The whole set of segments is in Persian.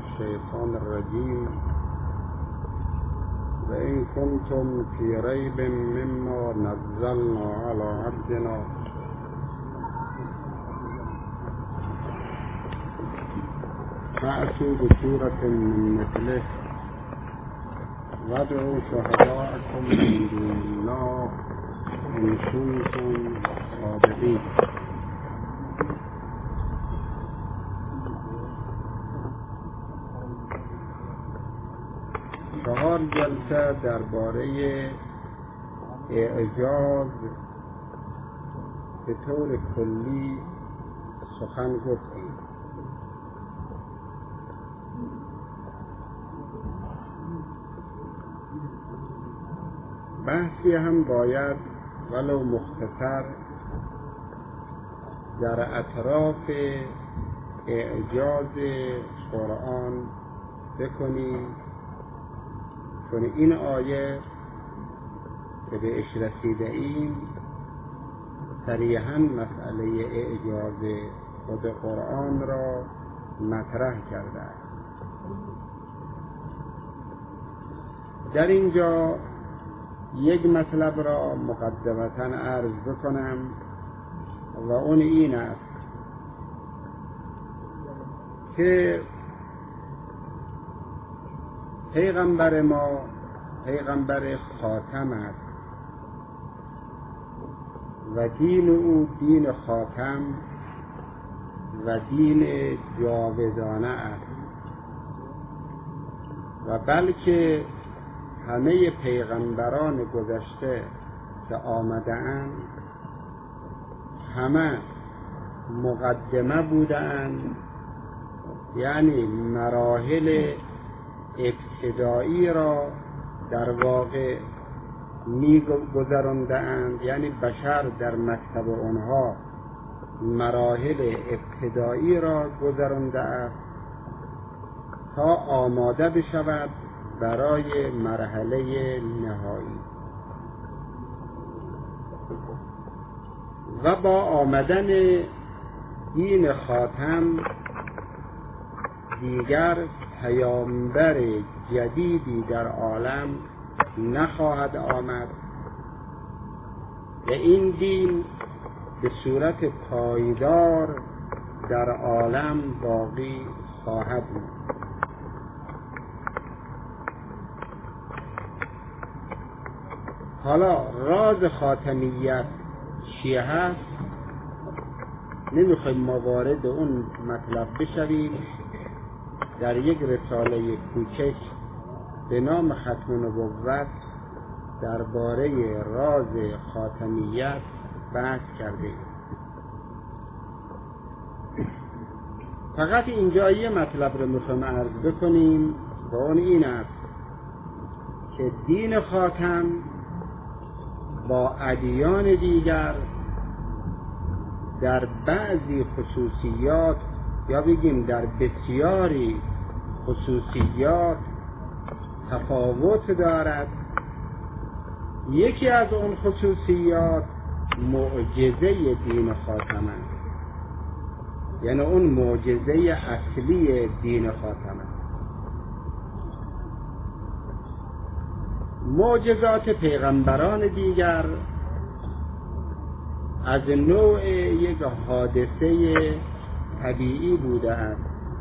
الشيطان الرجيم وإن كنتم في ريب مما نزلنا على عبدنا فأتوا بسورة من مثله وادعوا شهداءكم من دون الله إن كنتم صادقين. چهار جلسه درباره اعجاز به طور کلی سخن گفتیم. بحثی هم باید ولو مختصر در اطراف اعجاز قرآن بکنیم، چون این آیه که بهش رسیده ایم صریحاً مسئله اعجاز خود قرآن را مطرح کرده است. در اینجا یک مطلب را مقدمتاً عرض بکنم و اون این است که پیغمبر ما پیغمبر خاتم است و دین او دین خاتم و دین جاودانه است و بلکه همه پیغمبران گذشته که آمده‌اند همه مقدمه بودند، یعنی مراحل ابتدایی را در واقع می‌گذراندند، یعنی بشر در مکتب آنها مراحل ابتدایی را گذرانده است تا آماده بشود برای مرحله نهایی. و با آمدن دین خاتم دیگر پیامبر جدیدی در عالم نخواهد آمد و این دین به صورت پایدار در عالم باقی خواهد بود. حالا راز خاتمیت چیه هست؟ نمیخوایم ما وارد اون مطلب بشویم. در یک رساله کوچک به نام ختم نبوت درباره راز خاتمیت بحث کرده. فقط اینجا یه مطلب رو میخوایم عرض بکنیم و اون این است که دین خاتم با ادیان دیگر در بعضی خصوصیات یا بگیم در بسیاری خصوصیات تفاوت دارد. یکی از اون خصوصیات معجزه دین خاتم است، یعنی اون معجزه اصلی دین خاتم است. معجزات پیغمبران دیگر از نوع یک حادثه طبیعی بوده است.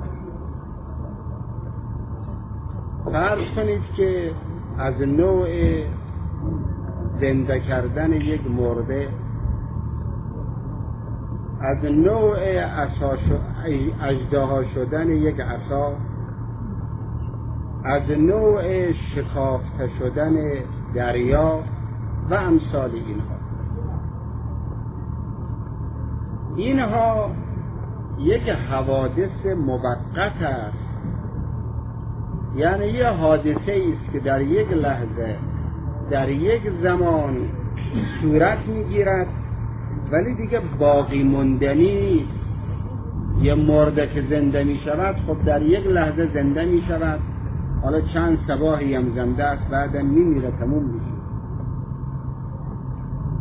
فرض کنید که از نوع زنده یک مرده، از نوع اژدها شدن یک عصا، از نوع شکافته شدن دریا و امثال اینها یک حوادث موقت است، یعنی یه حادثه است که در یک لحظه در یک زمان صورت میگیرد ولی دیگه باقی موندنی. یه مرده که زنده می شود خب در یک لحظه زنده می شود، حالا چند صباحی هم زنده است، بعدا میمیره، تموم میشه.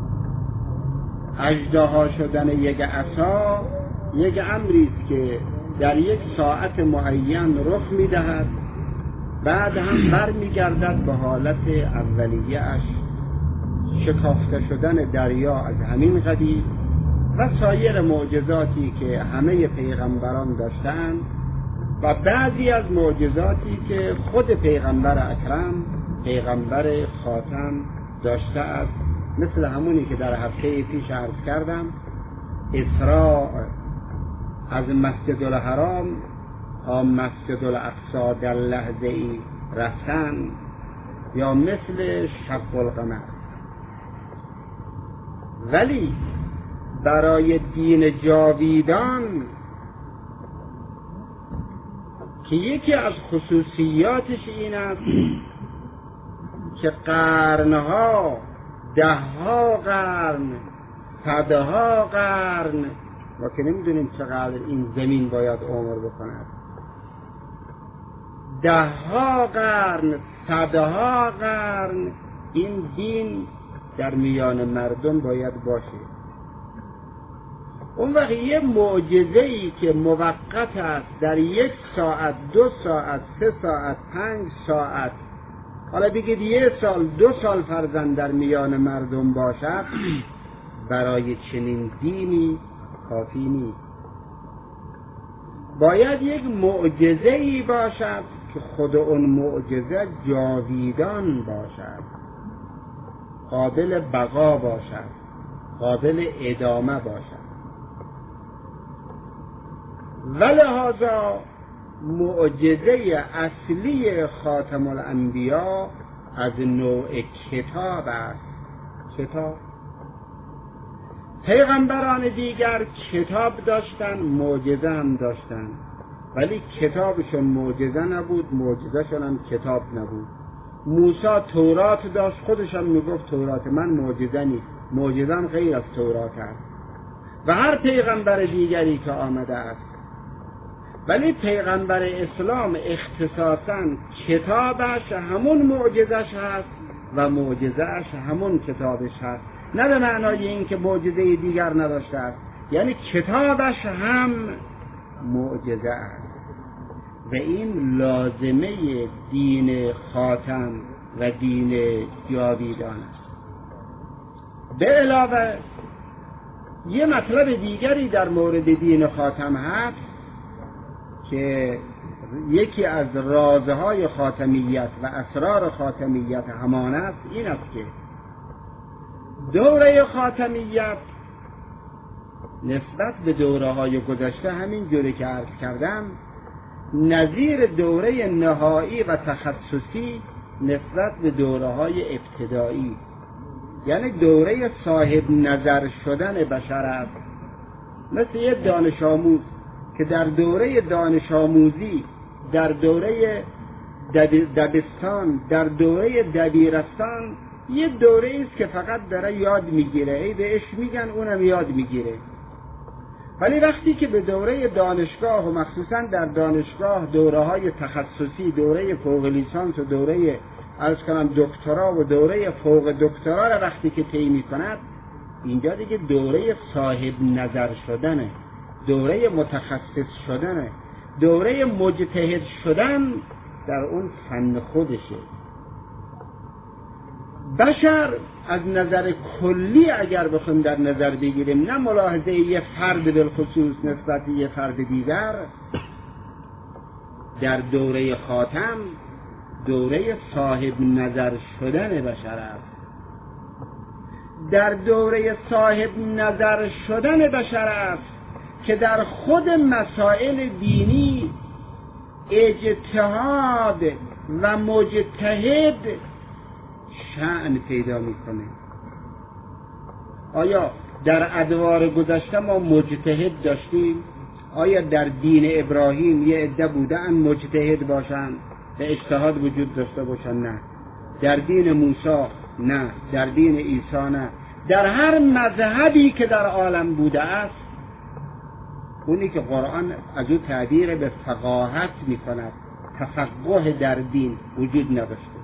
اژدها شدن یک عصا یک امری است که در یک ساعت معین رخ می‌دهد، بعد هم برمیگردد به حالت اولیه‌اش، شکافته شدن دریا از همین قبیل و سایر معجزاتی که همه پیغمبران داشتند و بعضی از معجزاتی که خود پیغمبر اکرم، پیغمبر خاتم داشته است، مثل همونی که در هفته پیش عرض کردم، اسراء از مسجد الحرام تا مسجد الاقصی در لحظه ای رفتن، یا مثل شق القمر. ولی برای دین جاویدان که یکی از خصوصیاتش این است که قرنها، دهها قرن، صدها قرن، ما که نمیدونیم چقدر این زمین باید عمر بکند، دهها قرن، صدها قرن این دین در میان مردم باید باشه. اون وقت یه معجزه‌ای که موقت است، در 1 ساعت، 2 ساعت، 3 ساعت، 5 ساعت، حالا بگید 1 سال، 2 سال فرزند در میان مردم باشد، برای چنین دینی کافی نیست. باید یک معجزه‌ای باشد که خود اون معجزه جاویدان باشد، قابل بقا باشد، قابل ادامه باشد. ولهذا معجزه اصلی خاتم الانبیا از نوع کتاب است. کتاب. پیغمبران دیگر کتاب داشتن، معجزه هم داشتن، ولی کتابشون معجزه نبود، معجزهشون هم کتاب نبود. موسی تورات داشت، خودش هم میگفت تورات من معجزه نیست، معجزه هم غیر از تورات است، و هر پیغمبر دیگری که آمده است. ولی پیغمبر اسلام اختصاصاً کتابش همون معجزش هست و معجزش همون کتابش هست، نه به معنای این که معجزه دیگر نداشته است، یعنی کتابش هم معجزه است. و این لازمه دین خاتم و دین جاویدان است. به علاوه یه مطلب دیگری در مورد دین خاتم هست که یکی از رازهای خاتمیت و اسرار خاتمیت همان است، این است که دوره خاتمیت نسبت به دوره‌های گذشته همین جوری که عرض کردم نظیر دوره نهایی و تخصصی نسبت به دوره‌های ابتدایی، یعنی دوره صاحب نظر شدن بشر است. مثل یه دانش آموز که در دوره دانش آموزی، در دوره دبستان، در دوره دبیرستان، یه دوره است که فقط داره یاد میگیره، ای بهش میگن اونم یاد میگیره. ولی وقتی که به دوره دانشگاه و مخصوصا در دانشگاه دوره‌های تخصصی، دوره فوق لیسانس و دوره دکترا و دوره فوق دکترا را وقتی که طی می‌کند، اینجا دیگه دوره صاحب نظر شدنه، دوره متخصص شدنه، دوره مجتهد شدن در اون فن خودشه. بشر از نظر کلی اگر بخوایم در نظر بگیریم، نه ملاحظه یه فرد بالخصوص نسبت یه فرد دیگر، در دوره خاتم دوره صاحب نظر شدن بشر است. در دوره صاحب نظر شدن بشر است که در خود مسائل دینی اجتهاد و مجتهد شأن پیدا میکنه. آیا در ادوار گذشته ما مجتهد داشتیم؟ آیا در دین ابراهیم یه عده بودن مجتهد باشن و اجتهاد وجود داشته باشن؟ نه. در دین موسی نه، در دین عیسی نه. در هر مذهبی که در عالم بوده است، اونی که قرآن از او تعبیر به فقاهت میکند، تفقه در دین وجود نداشته.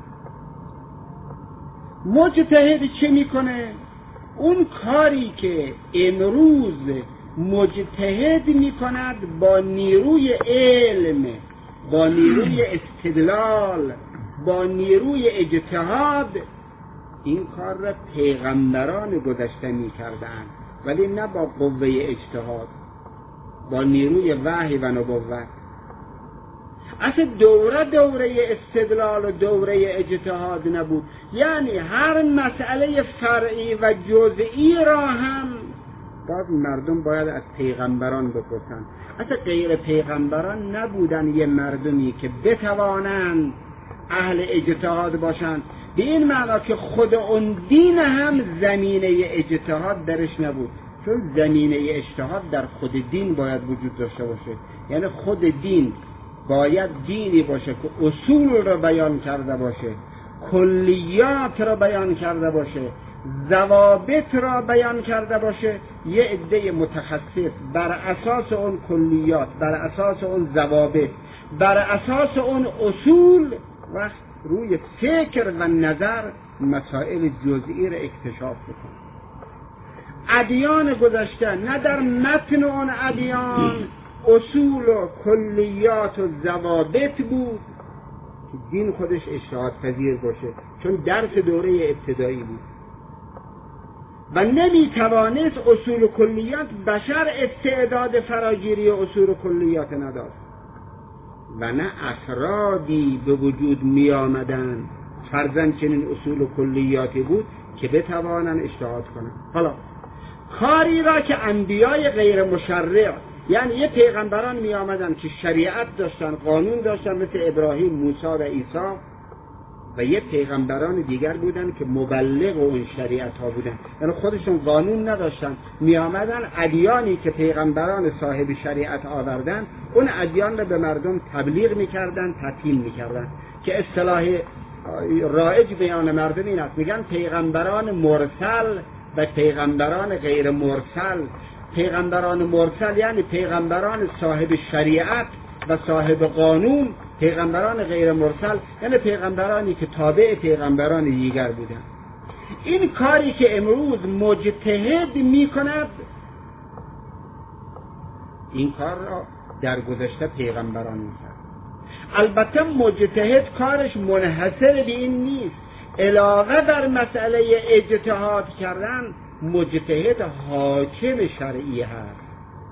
مجتهد چه میکنه؟ اون کاری که امروز مجتهد می کند با نیروی علم، با نیروی استدلال، با نیروی اجتهاد. این کار را پیغمبران گذشته می کردن، ولی نه با قوه اجتهاد، با نیروی وحی و نبوت. اصلا دوره استدلال و دوره اجتهاد نبود. یعنی هر مسئله فرعی و جزئی را هم باز مردم باید از پیغمبران بپرسن. اصلا غیر پیغمبران نبودن یه مردمی که بتوانند اهل اجتهاد باشند، به این معنا که خود اون دین هم زمینه اجتهاد درش نبود، چون زمینه اجتهاد در خود دین باید وجود داشته باشه. یعنی خود دین باید دینی باشه که اصول را بیان کرده باشه، کلیات را بیان کرده باشه، ضوابط را بیان کرده باشه. یه عده متخصص بر اساس اون کلیات، بر اساس اون ضوابط، بر اساس اون اصول وقت روی فکر و نظر مسائل جزئی را اکتشاف بکنه. ادیان گذشته نه در متن اون ادیان اصول و کلیات و ضوابط بود که دین خودش اجتهاد پذیر باشه، چون درس دوره ابتدایی بود و نمیتوانست اصول و کلیات، بشر استعداد فراگیری اصول و کلیات نداشت و نه افرادی به وجود می آمدن فرضاً چنین اصول و کلیاتی بود که بتوانن اجتهاد کنن. حالا کاری را که انبیای غیر مشرع، یعنی یه پیغمبران می آمدن که شریعت داشتن، قانون داشتن، مثل ابراهیم، موسی و عیسی، و یه پیغمبران دیگر بودن که مبلغ اون شریعت ها بودن، یعنی خودشون قانون نداشتن، می آمدن ادیانی که پیغمبران صاحب شریعت آوردن اون ادیان را به مردم تبلیغ می کردن، تطهیم می کردن، که اصطلاح رایج بیان مردم این است، میگن پیغمبران مرسل و پیغمبران غیر مرسل. پیغمبران مرسل یعنی پیغمبران صاحب شریعت و صاحب قانون، پیغمبران غیر مرسل یعنی پیغمبرانی که تابع پیغمبران دیگر بودند. این کاری که امروز مجتهد می کند، این کار را در گذشته پیغمبران می کرد. البته مجتهد کارش منحصر به این نیست، علاوه بر مسئله اجتهاد کردن، مجتهد حاکم شرعی هست،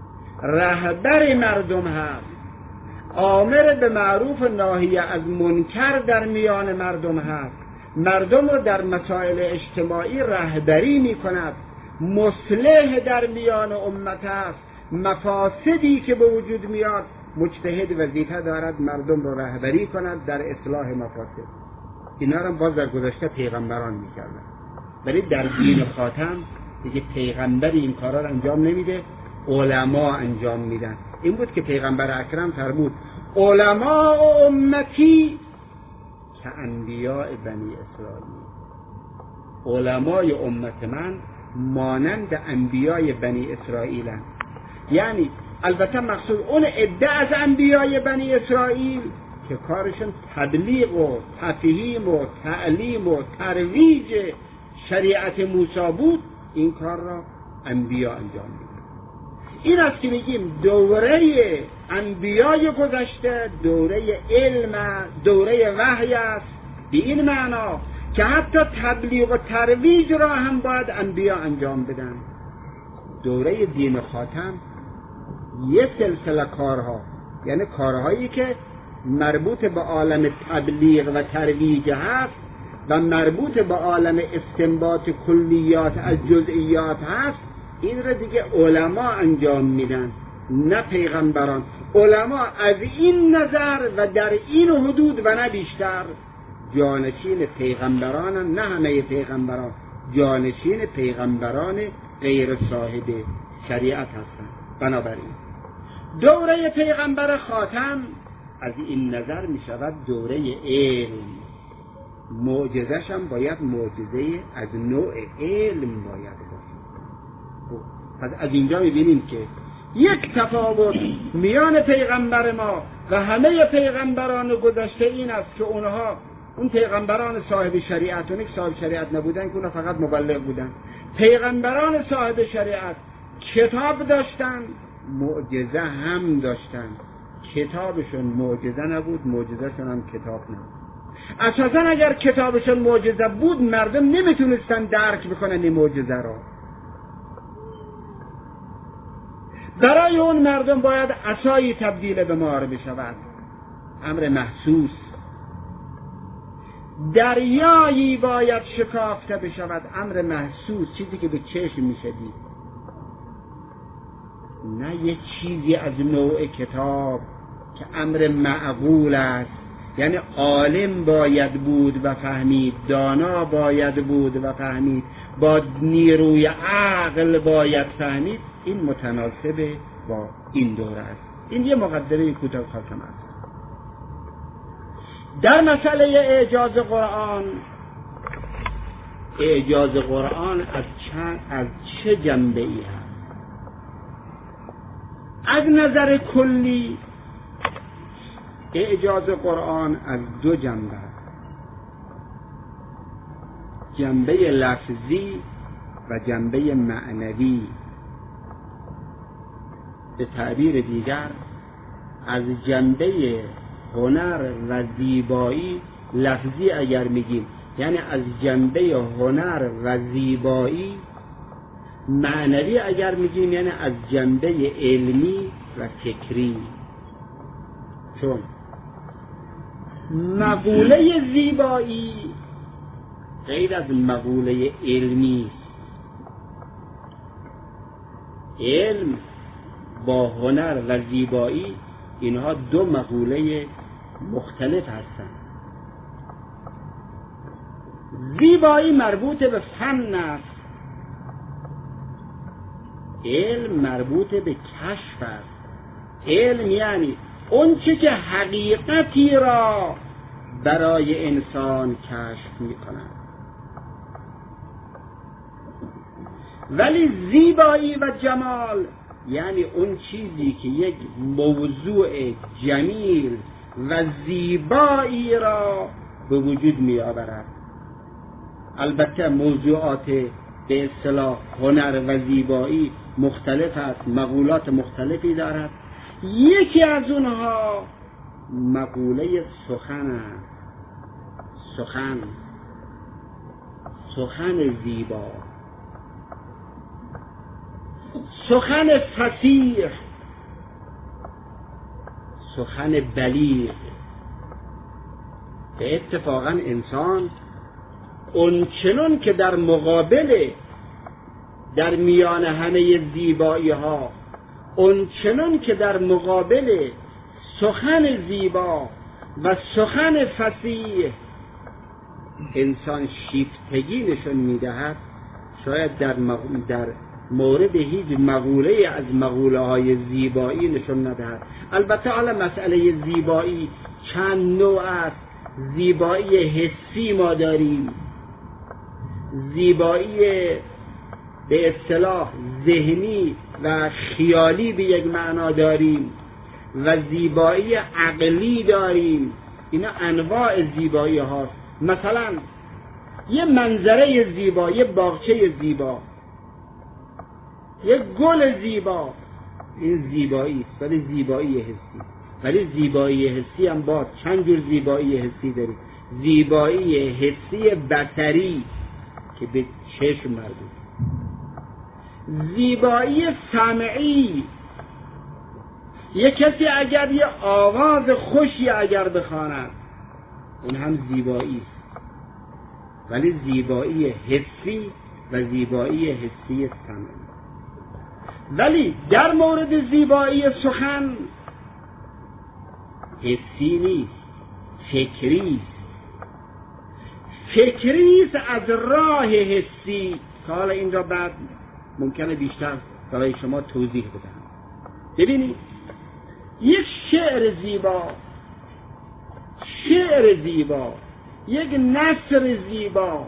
رهبر مردم هست، آمر به معروف ناهی از منکر در میان مردم هست، مردم رو در مسائل اجتماعی رهبری می کند، مصلح در میان امت هست. مفاسدی که به وجود میاد، مجتهد وظیفه دارد مردم رو رهبری کند در اصلاح مفاسد. اینا رو باز در گذشته پیغمبران میکردن، ولی در دین خاتم دیگه پیغمبری این کارا رو انجام نمیده، علما انجام میدن. این بود که پیغمبر اکرم فرمود علماء امتی که انبیاء بنی اسرائیل، علمای امت من مانند انبیاء بنی اسرائیل هستند. یعنی البته مقصود اون عده از انبیاء بنی اسرائیل که کارشون تبلیغ و تفهیم و تعلیم و ترویج شریعت موسی بود، این کار را انبیاء انجام میدن. این است که میگیم دوره انبیاء گذشته دوره علم، دوره وحی است، به این معنا که حتی تبلیغ و ترویج را هم باید انبیاء انجام بدن. دوره دین خاتم یه سلسله کارها، یعنی کارهایی که مربوط به عالم تبلیغ و ترویج هست و مربوط به عالم استنباط کلیات از جزئیات هست، این را دیگه علما انجام میدن نه پیغمبران. علما از این نظر و در این حدود و نه بیشتر جانشین پیغمبران، نه همه پیغمبران، جانشین پیغمبران غیر صاحب شریعت هستند. بنابراین دوره پیغمبر خاتم از این نظر می شود دوره علم. معجزش هم باید معجزه از نوع علم باید باشه. پس از اینجا می بینیم که یک تفاوت میان پیغمبر ما و همه پیغمبران گذشته این است که اونها، اون پیغمبران صاحب شریعت، اون صاحب شریعت نبودن که اونها فقط مبلغ بودن. پیغمبران صاحب شریعت کتاب داشتن، معجزه هم داشتن. کتابشون معجزه نبود، معجزهشون هم کتاب نبود. اساسا اگر کتابشون معجزه بود مردم نمیتونستن درک بکنن این معجزه را. برای اون مردم باید عصایی تبدیل به مار بشود، امر محسوس. دریایی باید شکافته بشود، امر محسوس، چیزی که به چشم میشدید، نه یه چیزی از نوع کتاب که امر معقول است. یعنی عالم باید بود و فهمید، دانا باید بود و فهمید، با نیروی عقل باید فهمید. این متناسب با این دوره است. این یه مقدمه کوتاه خواستم است. در مسئله اعجاز قرآن از چه جنبه ای هست؟ از نظر کلی اعجاز قرآن از دو جنبه است، جنبه لفظی و جنبه معنوی. به تعبیر دیگر از جنبه هنر و زیبایی لفظی اگر میگیم، یعنی از جنبه هنر و زیبایی معنوی اگر میگیم، یعنی از جنبه علمی و فکری. چون مقوله زیبایی غیر از مقوله علمی، علم با هنر و زیبایی اینها دو مقوله مختلف هستند. زیبایی مربوط به فن است، علم مربوط به کشف است. علم یعنی اون چه که حقیقتی را برای انسان کشف می کند. ولی زیبایی و جمال یعنی اون چیزی که یک موضوع جمیل و زیبایی را به وجود می آورد. البته موضوعات به اصطلاح هنر و زیبایی مختلف است، مقولات مختلفی دارد. یکی از اونها مقوله سخن است. سخن زیبا، سخن فصیح، سخن بلیغ. به اتفاقا انسان اونچنان که در مقابل، در میان همه زیبایی ها، اونچنان که در مقابل سخن زیبا و سخن فصیح انسان شیفتگی نشون میدهد، شاید در مورد هیچ مقوله از مقوله های زیبایی نشون ندهد. البته حالا مسئله زیبایی چند نوع است. زیبایی حسی ما داریم، زیبایی به اصطلاح ذهنی و خیالی به یک معنا داریم و زیبایی عقلی داریم. اینا انواع زیبایی هاست. مثلا یه منظره زیبا، یه باغچه زیبا، یه گل زیبا، این زیبایی است، ولی زیبایی حسی. ولی زیبایی حسی هم با چند جور زیبایی حسی داریم. زیبایی حسی بصری که به چشم مربوط، زیبایی سمعی، یک کسی اگر یه آواز خوشی اگر بخواند اون هم زیبایی است، ولی زیبایی حسی و زیبایی حسی سمعی. ولی در مورد زیبایی سخن حسی نیست، فکری است. فکری است از راه حسی که حالا این را بعد ممکنه بیشتر برای شما توضیح بدم. ببینید یک شعر زیبا، یک نثر زیبا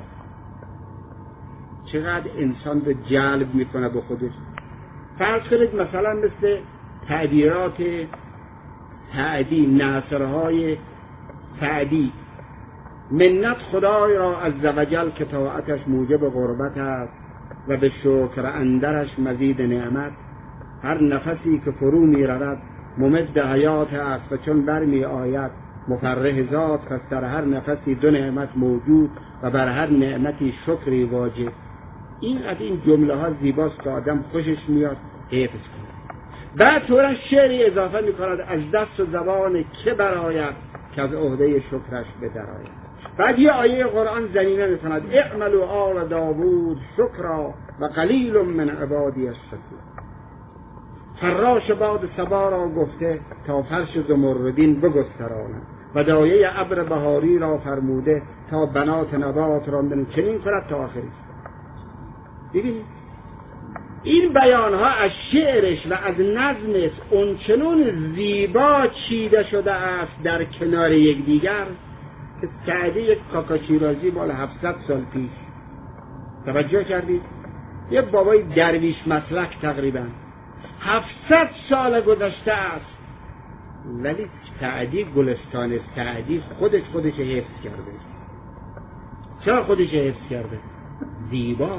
چقدر انسان رو جلب میکنه به خودش. فرض کنید مثلا مثل تعبیرات سعدی، نثرهای سعدی، منت خدای را عزوجل که طاعتش موجب قربت است، و به شکر اندرش مزید نعمت. هر نفسی که فرو می رود ممد حیات است و چون بر می آید مفرح ذات. پس در هر نفسی دو نعمت موجود و بر هر نعمتی شکری واجب. این جمله ها زیباست که آدم خوشش میاد حفظ کنه. بعد طورا شعری اضافه می کند از دست و زبان که براید که از عهده شکرش بدراید. بعد یه آیه قرآن زمینه می کند اعملوا آل داوود شکرا و قلیل من عبادی الشکور. فراش باد صبا را گفته تا فرش زمردین بگستراند و دایه ابر بهاری را فرموده تا بنات نبات راندن چنین کند تا آخری. ببینید این بیانها از شعرش و از نظمش اونچنون زیبا چیده شده است در کنار یکدیگر که سعدی یک کاکاشیرازی مال 700 سال پیش، توجه کردید، یه بابای درویش مسلک تقریبا 700 سال گذشته است، ولی سعدی گلستان سعدی خودش حفظ کرده. چرا خودش حفظ کرده؟ زیبا.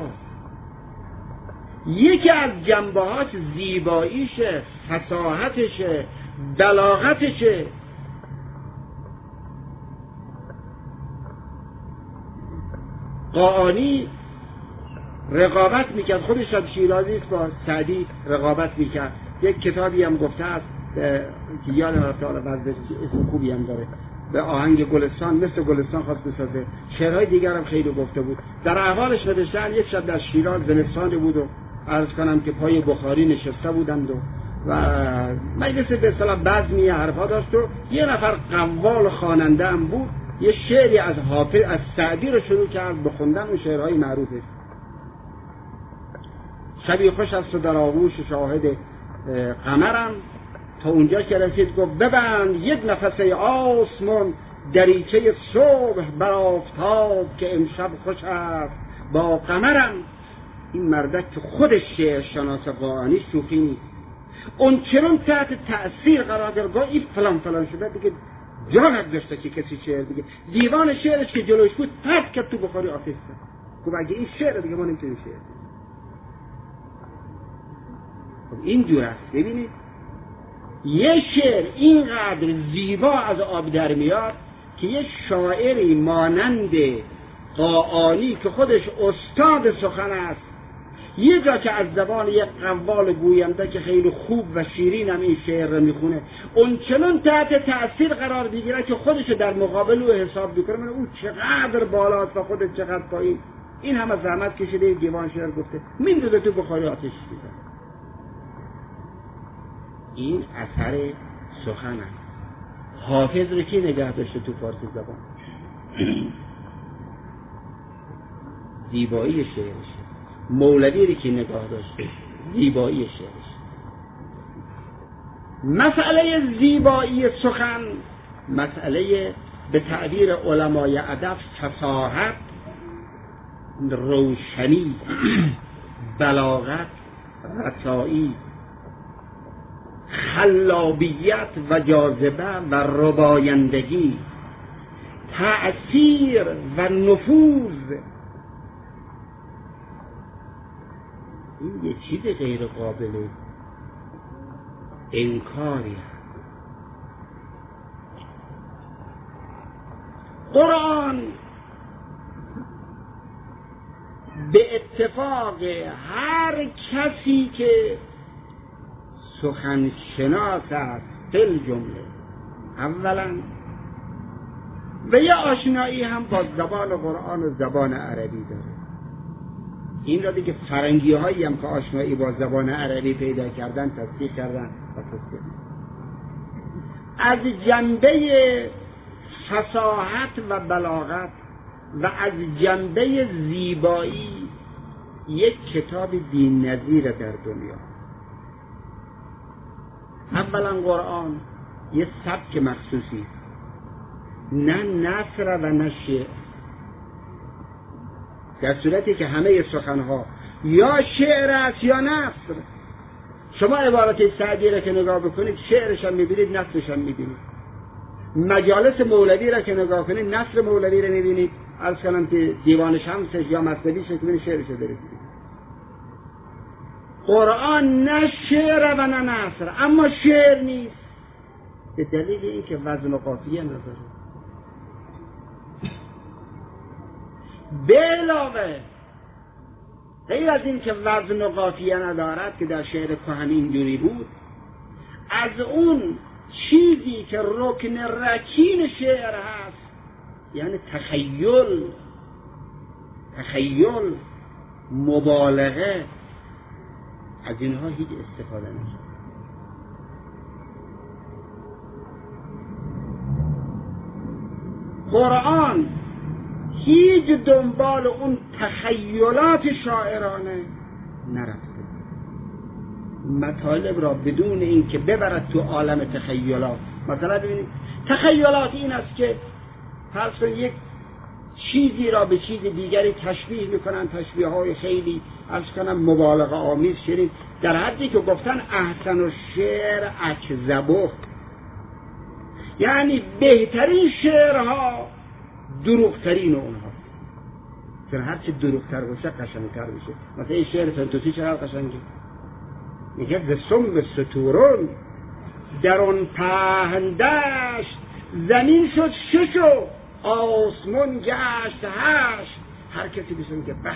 یکی از جنبه‌هاش زیباییشه، فصاحتشه، بلاغتشه. قاآنی رقابت میکرد، خودش هم شیرازی است، با سعدی رقابت میکرد. یک کتابی هم گفته است که یادم رفته، اسم خوبی هم داره، به آهنگ گلستان، مثل گلستان خواست بسازه. شعرهای دیگر هم خیلی گفته بود. در احوالش نوشتن یک شب در شیراز زمستانی بود و عرض کنم که پای بخاری نشسته بودند و مجلس به اصطلاح بزمی حرفا داشت و یه نفر قوال خواننده هم بود، یه شعری از حافظ از سعدی رو شروع کرد بخوندن و شعرهای معروفه. شبی خوش است و در آغوش شاهد قمرم، تا اونجا که رسید گفت ببند یک نفس آسمان دریچه صبح بر آفتاب که امشب خوش است با قمرم. این مردک که خودش شعر شناس قاآنی شوخی نیست، اون چنون تحت تأثیر قرار گرفت این فلان شده دیگه جا نداشته که کسی شعر دیگه. دیوان شعرش که جلوش بود پس که تو بخاری آفیسته گفت اگه این شعر دیگه ما نمیتونیم شعر. خب این جور است. ببینید یه شعر اینقدر زیبا از آب در میاد که یه شاعری مانند قاآنی که خودش استاد سخن است، یه جا که از زبان یک قوال گوینده که خیلی خوب و شیرین هم این شعر رو میخونه، اون چنان تحت تأثیر قرار بگیره که خودش در مقابل او حساب بکنه من او چقدر بالاست و خودش چقدر پایین. این همه زحمت کشیده دیوان شعر گفته میندازه تو بخاری آتش میزنه. این اثر سخن است. حافظ رو کی نگه داشته تو فارسی زبان؟ زیبایی شعرش. مولوی رو کی نگاه داشته؟ زیبایی شعرش. مسئله زیبایی سخن مسئله به تعبیر علمای ادب فصاحت، روشنی، بلاغت، رسایی، خلابیت و جاذبه و ربایندگی، تأثیر و نفوذ. این یه چیز غیر قابل انکاری. قرآن به اتفاق هر کسی که سخن شناس است فل جمله اولا و یه آشنایی هم با زبان قرآن و زبان عربی داره. این را دیگه فرنگی هایی هم که آشنایی با زبان عربی پیدا کردن تصدیق کردن و تصدیق. از جنبه فصاحت و بلاغت و از جنبه زیبایی یک کتاب بی‌نظیر در دنیا. اولا قرآن یه سبک مخصوصی، نه نثر و نه شعر، در صورتی که همه سخنها یا شعر است یا نثر. شما عبارت سعدی را که نگاه بکنید شعرش هم میبینید، نثرش هم میبینید. مجالس مولوی را که نگاه کنید نثر مولوی را میبینید، عرض کنم که دیوان شمسش یا مثنویش میبینید، شعرش رو دارید. قرآن نه شعر و نه نثر، اما شعر نیست به دلیل اینکه وزن و قافیه نداره. به علاوه غیر از این که وزن و قافیه ندارد که در شعر کهن اینجوری بود، از اون چیزی که رکن رکین شعر هست، یعنی تخیل، مبالغه، از اینها هیچ استفاده نشد. قرآن هیچ دنبال اون تخیلات شاعرانه نرفته، مطالب را بدون این که ببرد تو عالم تخیلات. مثلا ببینید تخیلات این است که فرض کنید یک چیزی را به چیز دیگری تشبیه میکنن، تشبیه های خیلی عرض کنم مبالغه آمیز شدید، در حدی که گفتن احسن الشعر اکذبه، یعنی بهترین شعرها دروغترین اونها، چون هرچی دروغتر باشه قشنگتر میشه. مثلا این شعر فردوسی چقدر قشنگه، میگه ز سم ستورون در اون پهن دشت، زمین شد شش و آسمون گشت هشت. هر کسی بشه میگه به به،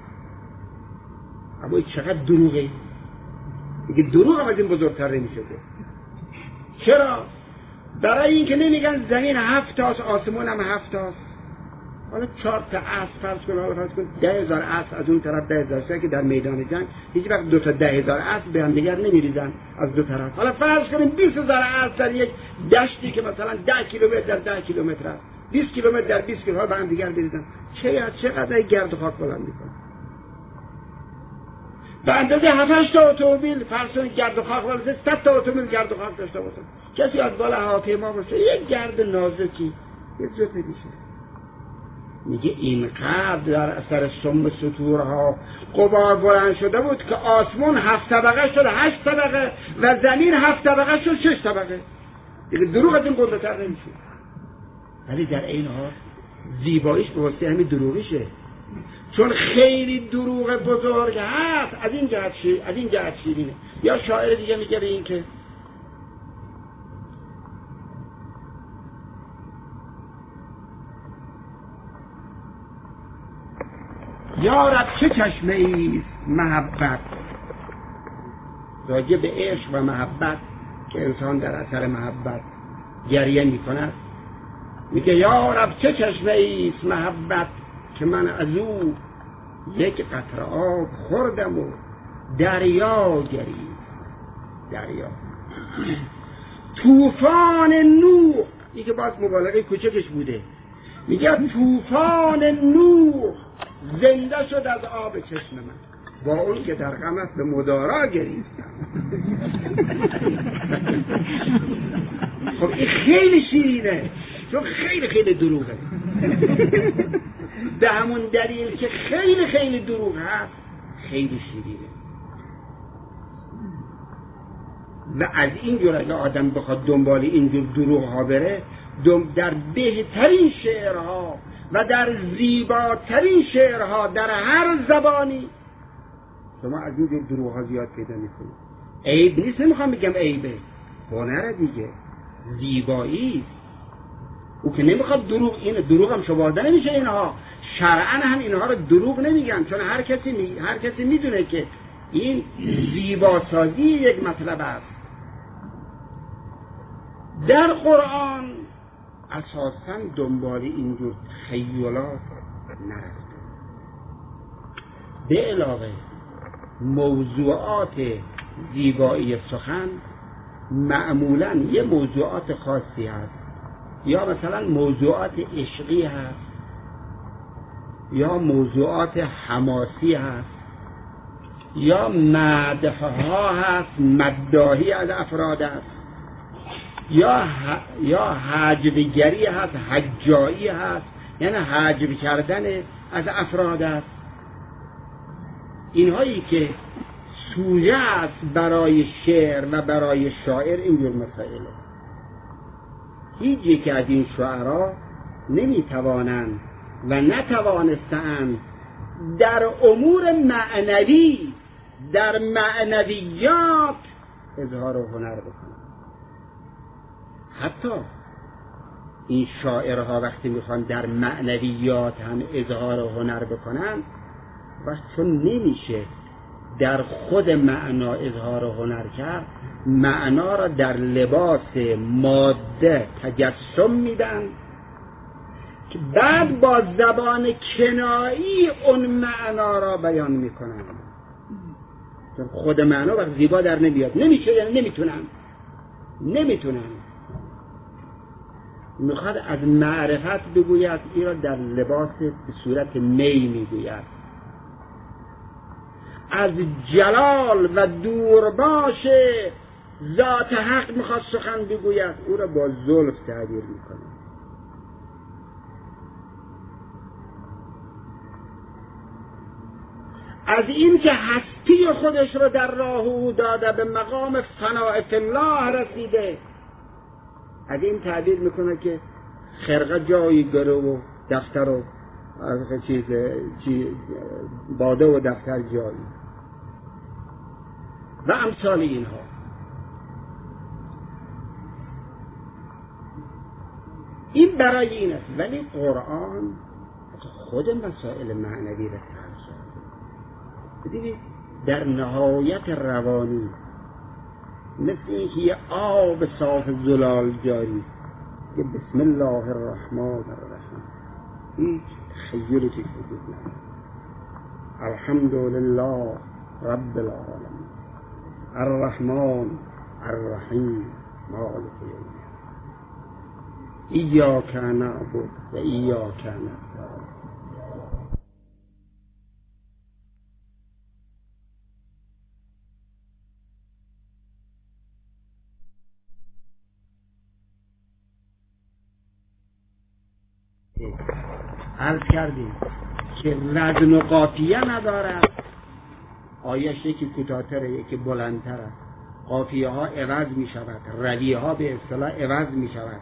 اما این چقدر دروغه، میگه دروغ هم از این بزرگتر نمیشه. چرا؟ برای این که نمیگن زمین 7 تاست، آسمون هم 7 تاست. حالا 4 تا اسب فرض کن، حالا فرض کن 10,000 اسب از اون طرف 10,000 که در میدان جنگ هیچ وقت 2 تا 10,000 اسب به هم دیگر نمیریزن از دو طرف. حالا فرض کنیم 20,000 اسب در یک دشتی که مثلا 10 کیلومتر در 10 کیلومتر است، 20 کیلومتر در 20 کیلومتر به هم دیگر بریزن، چقدر گرد و خاک بلند میکنه؟ به اندازه 7-8 تا اتومبیل فرض کنید گرد و خاک باشه، 100 تا اتومبیل گرد و خاک داشته باشه، کسی از بالا هواپیما باشه یک گرد نازکی یه جوت نمیشه. میگه اینقدر در اثر سم ستورها غبار بلند شده بود که آسمون 7 طبقه شد 8 طبقه و زمین 7 طبقه شد 6 طبقه. دیگه دروغ از این قدرتر نمیشه. ولی در این حال زیباییش به واسطه همین دروغیشه، چون خیلی دروغ بزرگ هست. از این جهت شیرینه. یا شاعر دیگه میگه به این که یا رب چه چشمه ایست محبت، راجع به عشق و محبت که انسان در اثر محبت گریه میکند، میگه یا رب چه چشمه ایست محبت، که من از او یک قطره آب خوردم و دریا گرید. دریا طوفان نوح، این که باز مبالغه کوچکش بوده، میگه طوفان نوح زنده شد از آب چشم من، با اون که در غمت به مدارا گریستم. خب این خیلی شیرینه، چون خیلی خیلی دروغه. به همون دلیل که خیلی خیلی دروغ هست خیلی شیرینه. و از اینجور اگه آدم بخواد دنبال اینجور دروغ ها بره، در بهترین شعرها و در زیباترین شعرها در هر زبانی شما از اینجور دروغ ها زیاد پیدا میکنید. عیب نیست، نمیخوام بگم عیبه، هنره دیگه، زیبایی. او که نمیخواد دروغ هم شباهده نمیشه. اینها شرعاً هم اینها رو دروغ نمیگن، چون هر کسی میدونه که این زیباسازی یک مطلب است. در قرآن اساساً دنبال اینجور تخیلات نرفته. به علاوه موضوعات زیبایی سخن معمولاً یه موضوعات خاصی هست، یا مثلا موضوعات عشقی هست، یا موضوعات حماسی هست، یا مدح ها هست، مداحی از افراد هست، یا حجبگری هست، حجایی هست، یعنی حجب کردن از افراد هست. اینهایی که سوژه است برای شعر و برای شاعر اینجور مسائله. هیچ یک از این شعرا نمیتوانند و نتوانستند در امور معنوی در معنویات اظهار هنر بکنن. حتی این شاعرها وقتی میخوان در معنویات هم اظهار هنر بکنن، وقت چون نمیشه در خود معنا اظهار هنر کرد، معنا را در لباس ماده تجسم میدن که بعد با زبان کنایی اون معنا را بیان میکنن. چون خود معنا وقت زیبا در نمیاد، نمیشه، یعنی نمیتونن. میخواد از معرفت بگوید، این را در لباس به صورت می میگوید. از جلال و دورباش ذات حق میخواد سخن بگوید، او را با زلف تعبیر میکنه. از این که هستی خودش رو در راه او داده، به مقام فناء فی الله رسیده، از این تعبیر میکنه که خرقه جایی گره و دفتر و باده و دفتر جایی و امثال اینها. این برای این است. ولی قرآن خود مسائل معنوی را ببینید در نهایت روانی، مثل اینکه یه آب صاف زلال جاری که بسم الله الرحمن الرحیم، هیچ تخیلی که وجود نداره. الحمدلله رب العالمین الرحمن الرحیم مالک یوم الدین ایاک نعبد و ایاک نستعین. عرض کردیم که وزن و قافیه ندارد. آیش یکی کوتاه‌تره، یکی بلندتره، قافیه ها عوض می شود، رویه ها به اصطلاح عوض می شود.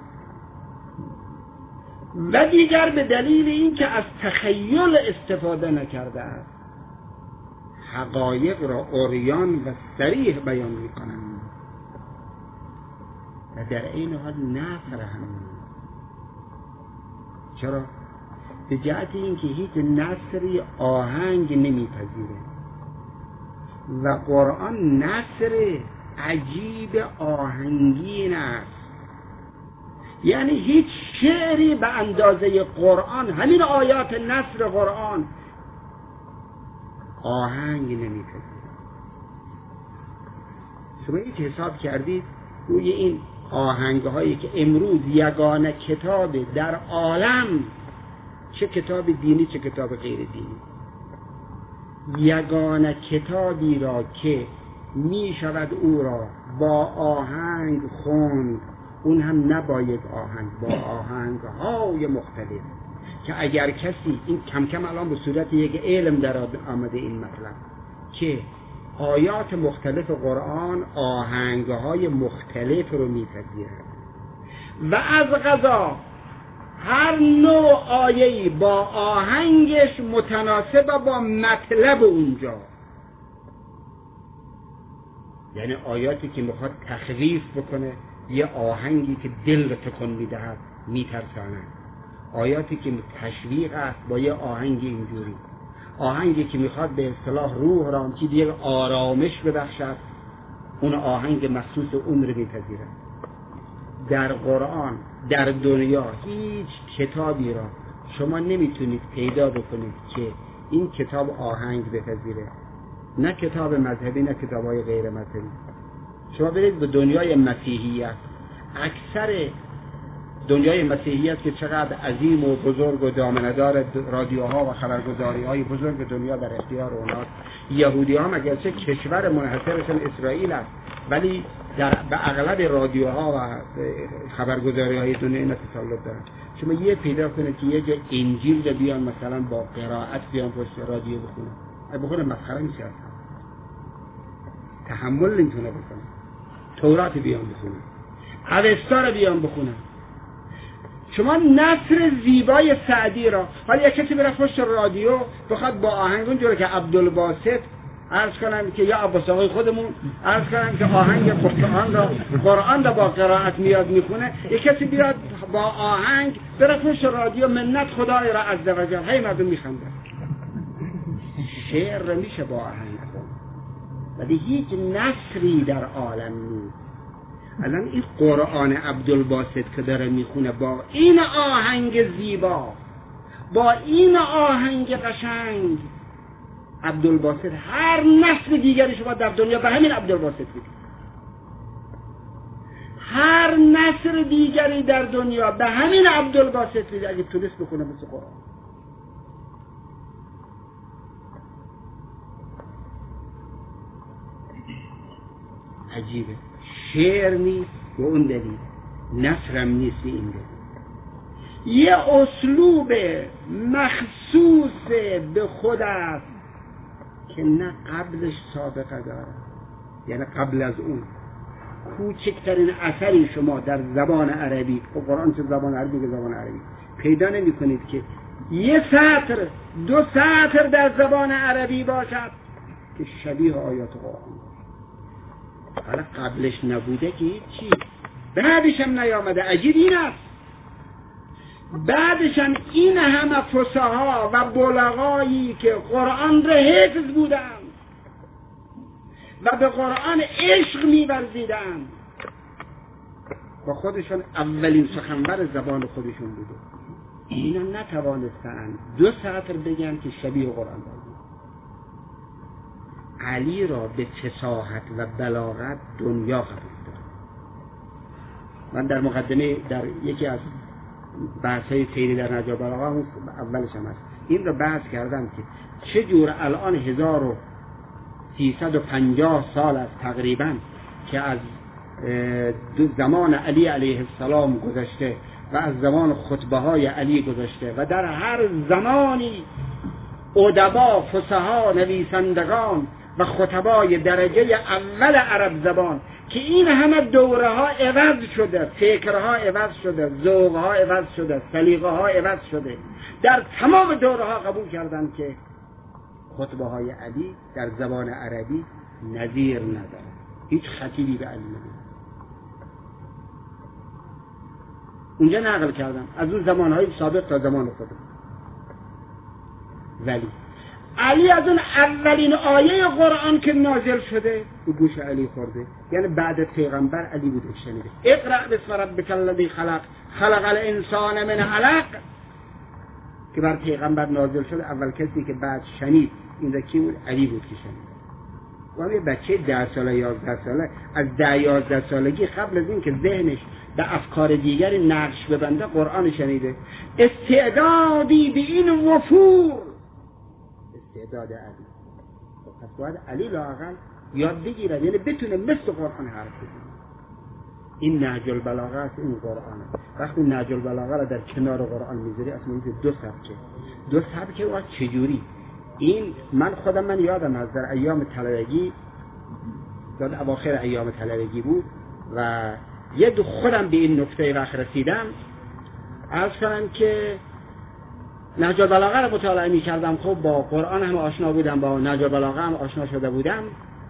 و دیگر به دلیل این که از تخیل استفاده نکرده است، حقایق را عریان و صریح بیان می کنند و در این حال نفر هم. چرا؟ به جهت اینکه هیچ نثری آهنگ نمیپذیره و قرآن نثر عجیب آهنگین است. یعنی هیچ شعری به اندازه قرآن، همین آیات نثر قرآن، آهنگ نمیپذیره. شما هیچ حساب کردید روی این آهنگ هایی که امروز یگانه کتاب در عالم، چه کتاب دینی چه کتاب غیر دینی، یگانه کتابی را که می شود او را با آهنگ خوند، اون هم نباید آهنگ، با آهنگ های مختلف، که اگر کسی این کم کم الان به صورت یک علم در آمده این مطلب که آیات مختلف قرآن آهنگ های مختلف رو میپذیرد و از قضا هر نوع آیه‌ای با آهنگش متناسب با مطلب اونجا. یعنی آیاتی که میخواد تخویف بکنه یه آهنگی که دل رو تکون میدهد میترساند، آیاتی که تشویق است با یه آهنگ اینجوری، آهنگی که میخواد به اصطلاح روح را چیز یک آرامش ببخشد، اون آهنگ مخصوص اون رو میپذیرد. در قرآن در دنیا هیچ کتابی را شما نمیتونید پیدا بکنید که این کتاب آهنگ بپذیره، نه کتاب مذهبی نه کتاب‌های غیر مذهبی. شما برید به دنیای مسیحیت، اکثر دنیای مسیحیت که چقدر عظیم و بزرگ و دامنه‌دار رادیوها و خبرگزاری‌های بزرگ دنیا در اختیار اوناست. یهودی‌ها اگرچه کشور منحصرشون اسرائیل است، ولی به اغلب رادیوها و خبرگزاری‌های دنیا اینا تسلط دارن. شما یه پیدا کنید که یه جا انجیل رو بیان مثلا با قرائت بیان پشت رادیو بخونن مسخره میشه، تحمل نمیتونه بکنه. تورات بیان بخونن، اوستا رو بیان بخونن. شما نثر زیبای سعدی را، حالا یک کسی بره پشت رادیو بخواد با آهنگ اونجوری که عرض کنم که یا عباس آقای خودمون عرض کنم که آهنگ قرآن را با قرائت میاد میخونه، یک کسی بیاد با آهنگ بره پشت رادیو منت خدای را عزوجل، هی مردم میخنده. شعر را میشه با آهنگ خون، ولی هیچ نثری در عالم نیست. الان این قرآن عبدالباسط که داره میخونه با این آهنگ زیبا، با این آهنگ قشنگ، عبدالباسط هر نسل دیگری شما در دنیا به همین عبدالباسط بگید، هر نسل دیگری در دنیا به همین عبدالباسط بگید اگه تونست بخونه مثل قرآن. عجیبه، شعر نیست به اون دلیل، نثرم نیست به این دلیل. یه اسلوب مخصوص به خود است که نه قبلش سابقه داره، یعنی قبل از اون کوچکترین اثری شما در زبان عربی، قرآن چه زبان عربی که زبان عربی، پیدا نمی کنید که یه سطر دو سطر در زبان عربی باشد که شبیه آیات قرآن. حالا قبلش نبوده که چی، بعدش هم نیامده. عجیب این است، بعدش هم این همه فصحا و بلغایی که قرآن را حفظ بودن و به قرآن عشق می‌ورزیدن، با خودشون اولین سخنور زبان خودشون بوده، اینا نتوانستن دو سطر بگن که شبیه قرآن بود. علی را به فصاحت و بلاغت دنیا قبول داره. من در مقدمه در یکی از بحث‌های سیری در نهج البلاغه اولش هم هست این را بحث کردم که چه جور الان 1350 سال است تقریبا که از زمان علی علیه السلام گذشته و از زمان خطبه‌های علی گذشته و در هر زمانی ادبا، فصحا، نویسندگان و خطبای درجه اول عرب زبان که این همه دوره ها عوض شده، فکرها عوض شده، ذوق ها عوض شده، سلیقه ها عوض شده، در تمام دوره ها قبول کردن که خطبه های علی در زبان عربی نظیر نداره، هیچ خطیبی به علی نداره. اونجا نقل کردم از اون زمانهای سابق تا زمان خودم. ولی علی از اون اولین آیه قرآن که نازل شده به گوش علی خورده، یعنی بعد پیغمبر علی بوده شنیده. اقرأ باسم ربک الذی خلق خلق الانسان من علق که بر پیغمبر نازل شده، اول کسی که بعد شنید این کی بود؟ علی بود که شنید. و یه بچه 10 ساله 11 ساله از 10-11 سالگی قبل از این که ذهنش به افکار دیگری نقش ببنده قرآن شنیده. استعدادی به این وفور، استعداد علی. پس باید علی لااقل یاد بگیرد، یعنی بتونه مثل قرآن حرف بزنه. این نهج البلاغه است، این قرآنه. وقتی نهج البلاغه را در کنار قرآن میذاری اصلا میشه دو سبکه و چجوری. این من یادم از در ایام طلبگی، در اواخر ایام طلبگی بود و یه خودم به این نکته وقت رسیدم، عرض کنم که نهج البلاغه رو مطالعه می کردم. خب با قرآن هم آشنا بودم، با نهج البلاغه هم آشنا شده بودم.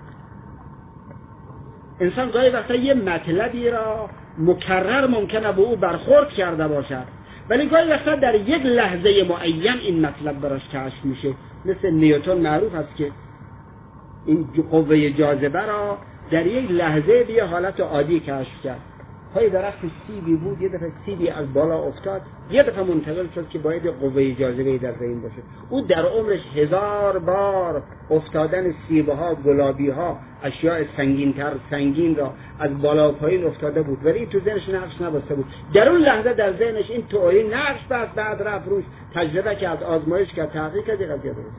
انسان گاهی وقتا یه مطلبی را مکرر ممکنه به او برخورد کرده باشد، ولی گاهی وقتا در یک لحظه معین این مطلب براش کشف میشه. مثل نیوتن معروف است که این قوه جاذبه را در یک لحظه به حالت عادی کشف کرد. پای درخت سیبی بود، یه دفعه سیبی از بالا افتاد، یه دفعه منتقل شد که باید قوه جاذبه در زمین باشه. او در عمرش 1000 بار افتادن سیبها، گلابیها، اشیاء سنگین را از بالا و پایین افتاده بود، ولی تو ذهنش نقش نبسته بود. در اون لحظه در ذهنش این تئوری نقش بست، بعد رفت روش تجربه کرد، آزمایش کرد، تحقیق کرد، قضیه درست.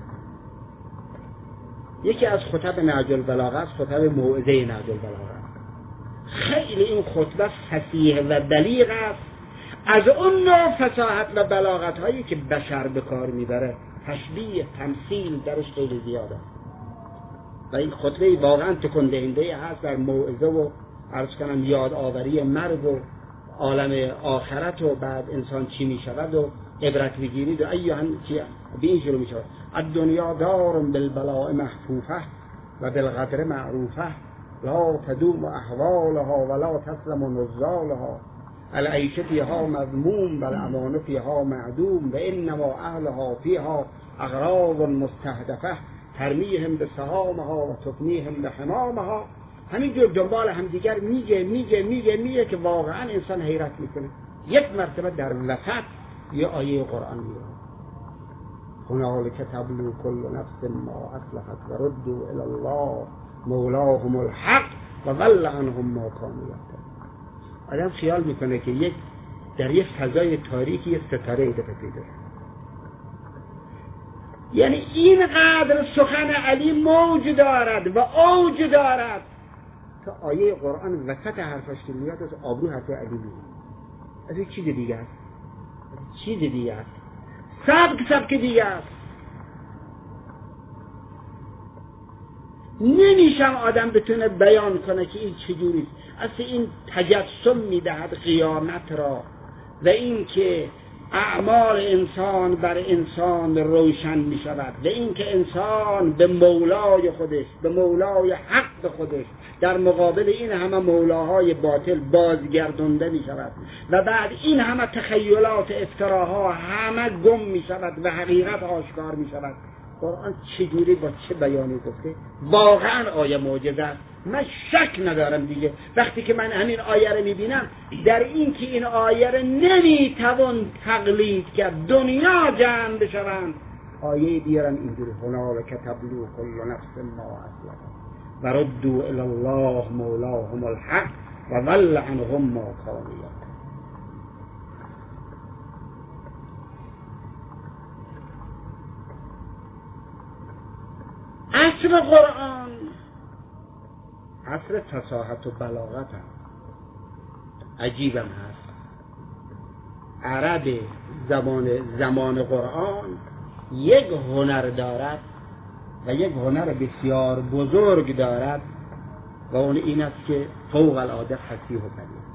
یکی از خطب نهج البلاغه است، خطب موعظه نهج البلاغه. خیلی این خطبه فصیح و بلیغ است، از اون نوع فصاحت و بلاغت هایی که بشر به کار میبره. تشبیه، تمثیل درش خیلی زیاده و این خطبه واقعا تکون دهنده هست در موعظه و عرض کنم یادآوری مرگ و عالم آخرت و بعد انسان چی میشود و عبرت بگیرید و ایوهن چی به این شروع میشود. الدنیا دار بالبلاء محفوفه و بالقدر معروفه لا تدوم احوالها ولا تسلم نزالها العیش فیها مذموم و الامان فیها معدوم و انما اهلها فیها اغراض مستهدفه ترمیهم به سهامها و تفنیهم به حمامها. همینجور دنبال همدیگر میگه که واقعا انسان حیرت میکنه. یک مرتبه در وسط یه آیه قرآن میاد هنالک تبلو کل نفس ما اصلحت و ردوا الی الله مولاهم الحق و ضل عنهم ما کانوا یفترون. آدم خیال میکنه که در یک فضای تاریکی یک ستاره ایده پیدا شد. یعنی اینقدر سخن علی موج دارد و اوج دارد تا آیه قرآن وسط حرفش که میاد از آبرو حرف علی میاد. از یک چیز دیگه است، سبک دیگه است. نمیشم آدم بتونه بیان کنه که این چجوریست. اصلا این تجسم میدهد قیامت را و این که اعمال انسان بر انسان روشن می شود و این که انسان به مولای خودش، به مولای حق خودش در مقابل این همه مولاهای باطل بازگردانده می شود و بعد این همه تخیلات افتراها همه گم می شود و حقیقت آشکار می شود. قرآن چجوری با چه بیانی گفته؟ واقعا آیه معجزه است. من شک ندارم دیگه وقتی که من همین آیه رو میبینم در این که این آیه رو نمیتوان تقلید کرد، دنیا جمع بشوند. آیه بیارن اینجوری هنالک تبلو کل نفس ما اصلحت و ردوا الی الله مولاهم الحق و ضل عنهم ما کانوا یفترون. عصر قرآن عصر فصاحت و بلاغت هم. عجیبم هست عرب زمان قرآن یک هنر دارد و یک هنر بسیار بزرگ دارد و اون این است که فوق العاده فصیح و بلیغ.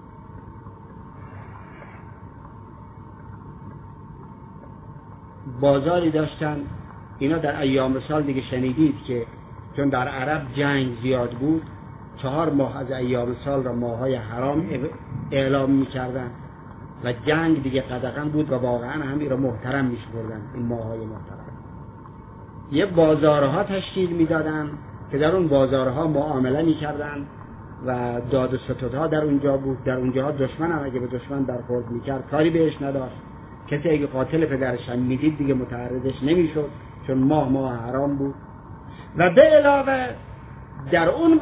بازاری داشتن اینا در ایام سال دیگه شنیدید که چون در عرب جنگ زیاد بود 4 ماه از ایام سال را ماهای حرام اعلام می‌کردن و جنگ دیگه قدغن بود و واقعا همین را محترم می‌شمردن. این ماهای محترم یه بازارها تشکیل می‌دادن که در اون بازارها معامله می‌کردن و داد و ستدها در اونجا بود. در اونجا دشمن هم اگه به دشمن برخورد می‌کرد کاری بهش نداشت. کسی اگه قاتل پدرش هم می‌دید دیگه متعرضش نمی‌شد چون ماه حرام بود. و به علاوه در اون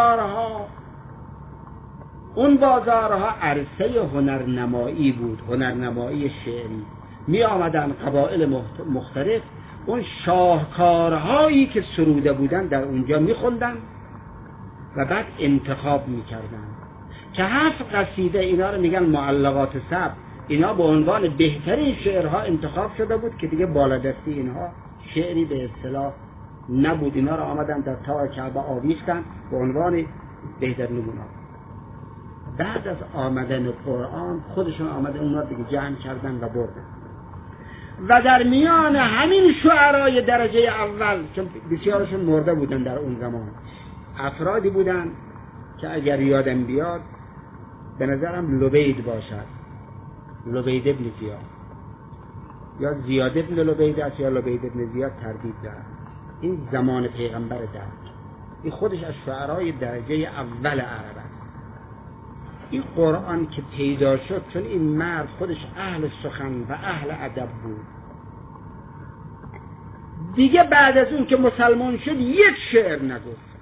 بازارها عرصه هنرنمایی بود، هنرنمایی شعری. می آمدن قبایل مختلف اون شاهکارهایی که سروده بودن در اونجا می خوندن و بعد انتخاب می کردن که 7 قصیده اینا رو میگن معلقات سبع. اینا به عنوان بهترین شعرها انتخاب شده بود که دیگه بالادستی اینها شعری به اصطلاح نبود. اینا رو آمدن در تاق کعبه آویختن به عنوان بهترین نمونه. بعد از آمدن قرآن خودشون آمدن اونا دیگه جمع کردن و بردن و در میان همین شعرای درجه اول چون بسیارشون مرده بودن در اون زمان افرادی بودن که اگر یادم بیاد به نظرم لبید باشد، لبید ابن زیاد یا زیاد ابن لبید است یا لبید ابن زیاد تردید دارد. این زمان پیغمبر درک این خودش از شعرهای درجه اول عرب است. این قرآن که پیدا شد چون این مرد خودش اهل سخن و اهل ادب بود دیگه بعد از اون که مسلمان شد یک شعر نگفت.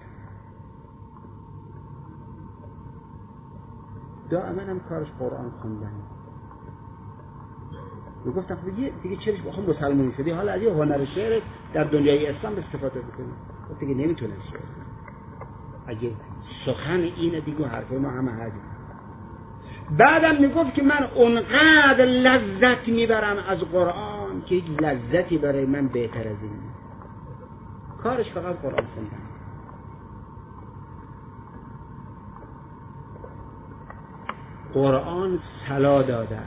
دائما هم کارش قرآن خوندن. میگفتم دیگه چرش بخوام مسلمان شدی حالا از یه هنر شعر در دنیای اسلام استفاده بکنی. گفت دیگه نمیتونه شعر اگه سخن اینه دیگه حرفای ما همه حاجی. بعدم میگفت که من اونقدر لذت میبرم از قرآن که هیچ لذتی برای من بهتر از این. کارش فقط قرآن خوندن. قرآن صلا داده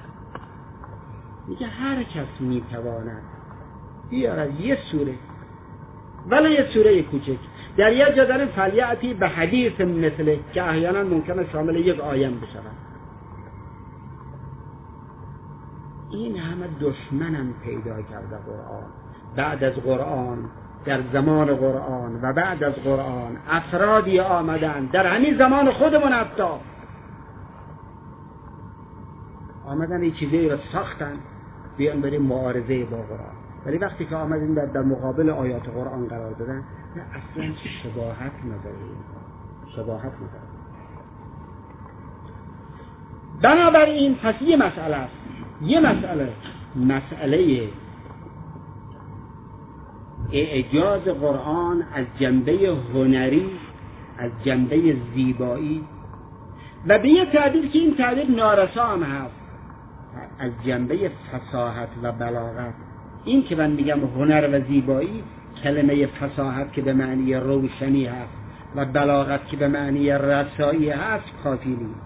میگه هر کس میتواند بیارد یه سوره ولی یه سوره کوچک در یک جا داریم فلیعتی به حدیث مثله که احیانا ممکنه شامل یک آیم بشود. این همه دشمنم پیدا کرده قرآن. بعد از قرآن، در زمان قرآن و بعد از قرآن افرادی آمدن در همین زمان خودمون حتی آمدن این چیزی رو ساختن بیان بریم معارضه با قرآن، ولی وقتی که آمدن در مقابل آیات قرآن قرار دادن نه اصلا شباهت نداره. بنابراین پس یه مسئله است، مسئله اعجاز قرآن از جنبه هنری، از جنبه زیبایی و به یه تعبیر که این تعبیر نارسا هم هست، از جنبه فصاحت و بلاغت. این که من میگم هنر و زیبایی، کلمه فصاحت که به معنی روشنی هست و بلاغت که به معنی رسایی هست کافی نیست،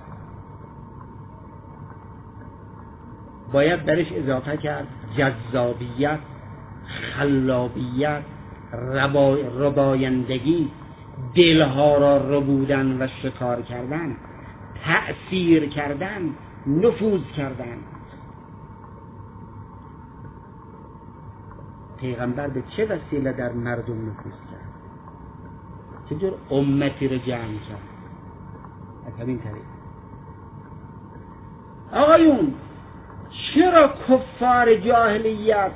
باید برش اضافه کرد جذابیت، خلابیت، ربایندگی، دلها را ربودن و شکار کردن، تأثیر کردن، نفوذ کردن. پیغمبر به چه وسیله در مردم نفوذ کرد؟ چجور امتی رو جمع کرد؟ از همین طریق. آقایون، چرا کفار جاهلیت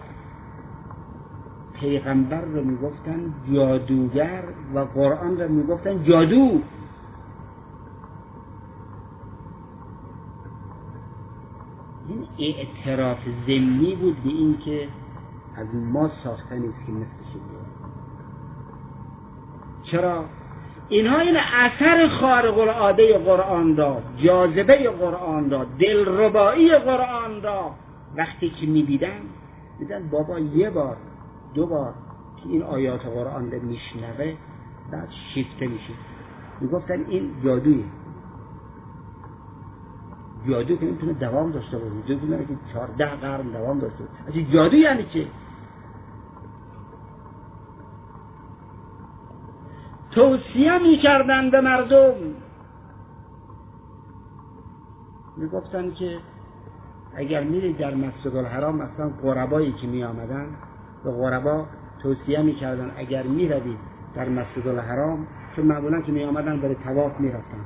پیغمبر رو میگفتن جادوگر و قرآن رو میگفتن جادو؟ این اعتراف ضمنی بود به این که از ما ساخته نیست که مثل شده. چرا؟ اینها این اثر خارق العاده قرآن را، جاذبه قرآن را، دلربایی قرآن را وقتی که میدیدن بابا یه بار دو بار که این آیات قرآن رو میشنوه بعد شیفته میشه. میگفتن این جادویه. جادو که میتونه دوام داشته باشه، جادو که 14 قرن دوام داشته باشه. جادو یعنی چه؟ توصیه میکردن به مردم، میگفتن که اگر میری در مسجد الحرام، مثلا غربایی که می آمدن به غربا توصیه میکردن اگر میروید در مسجد الحرام، چون معمولا که می آمدن برای طواف میرفتن،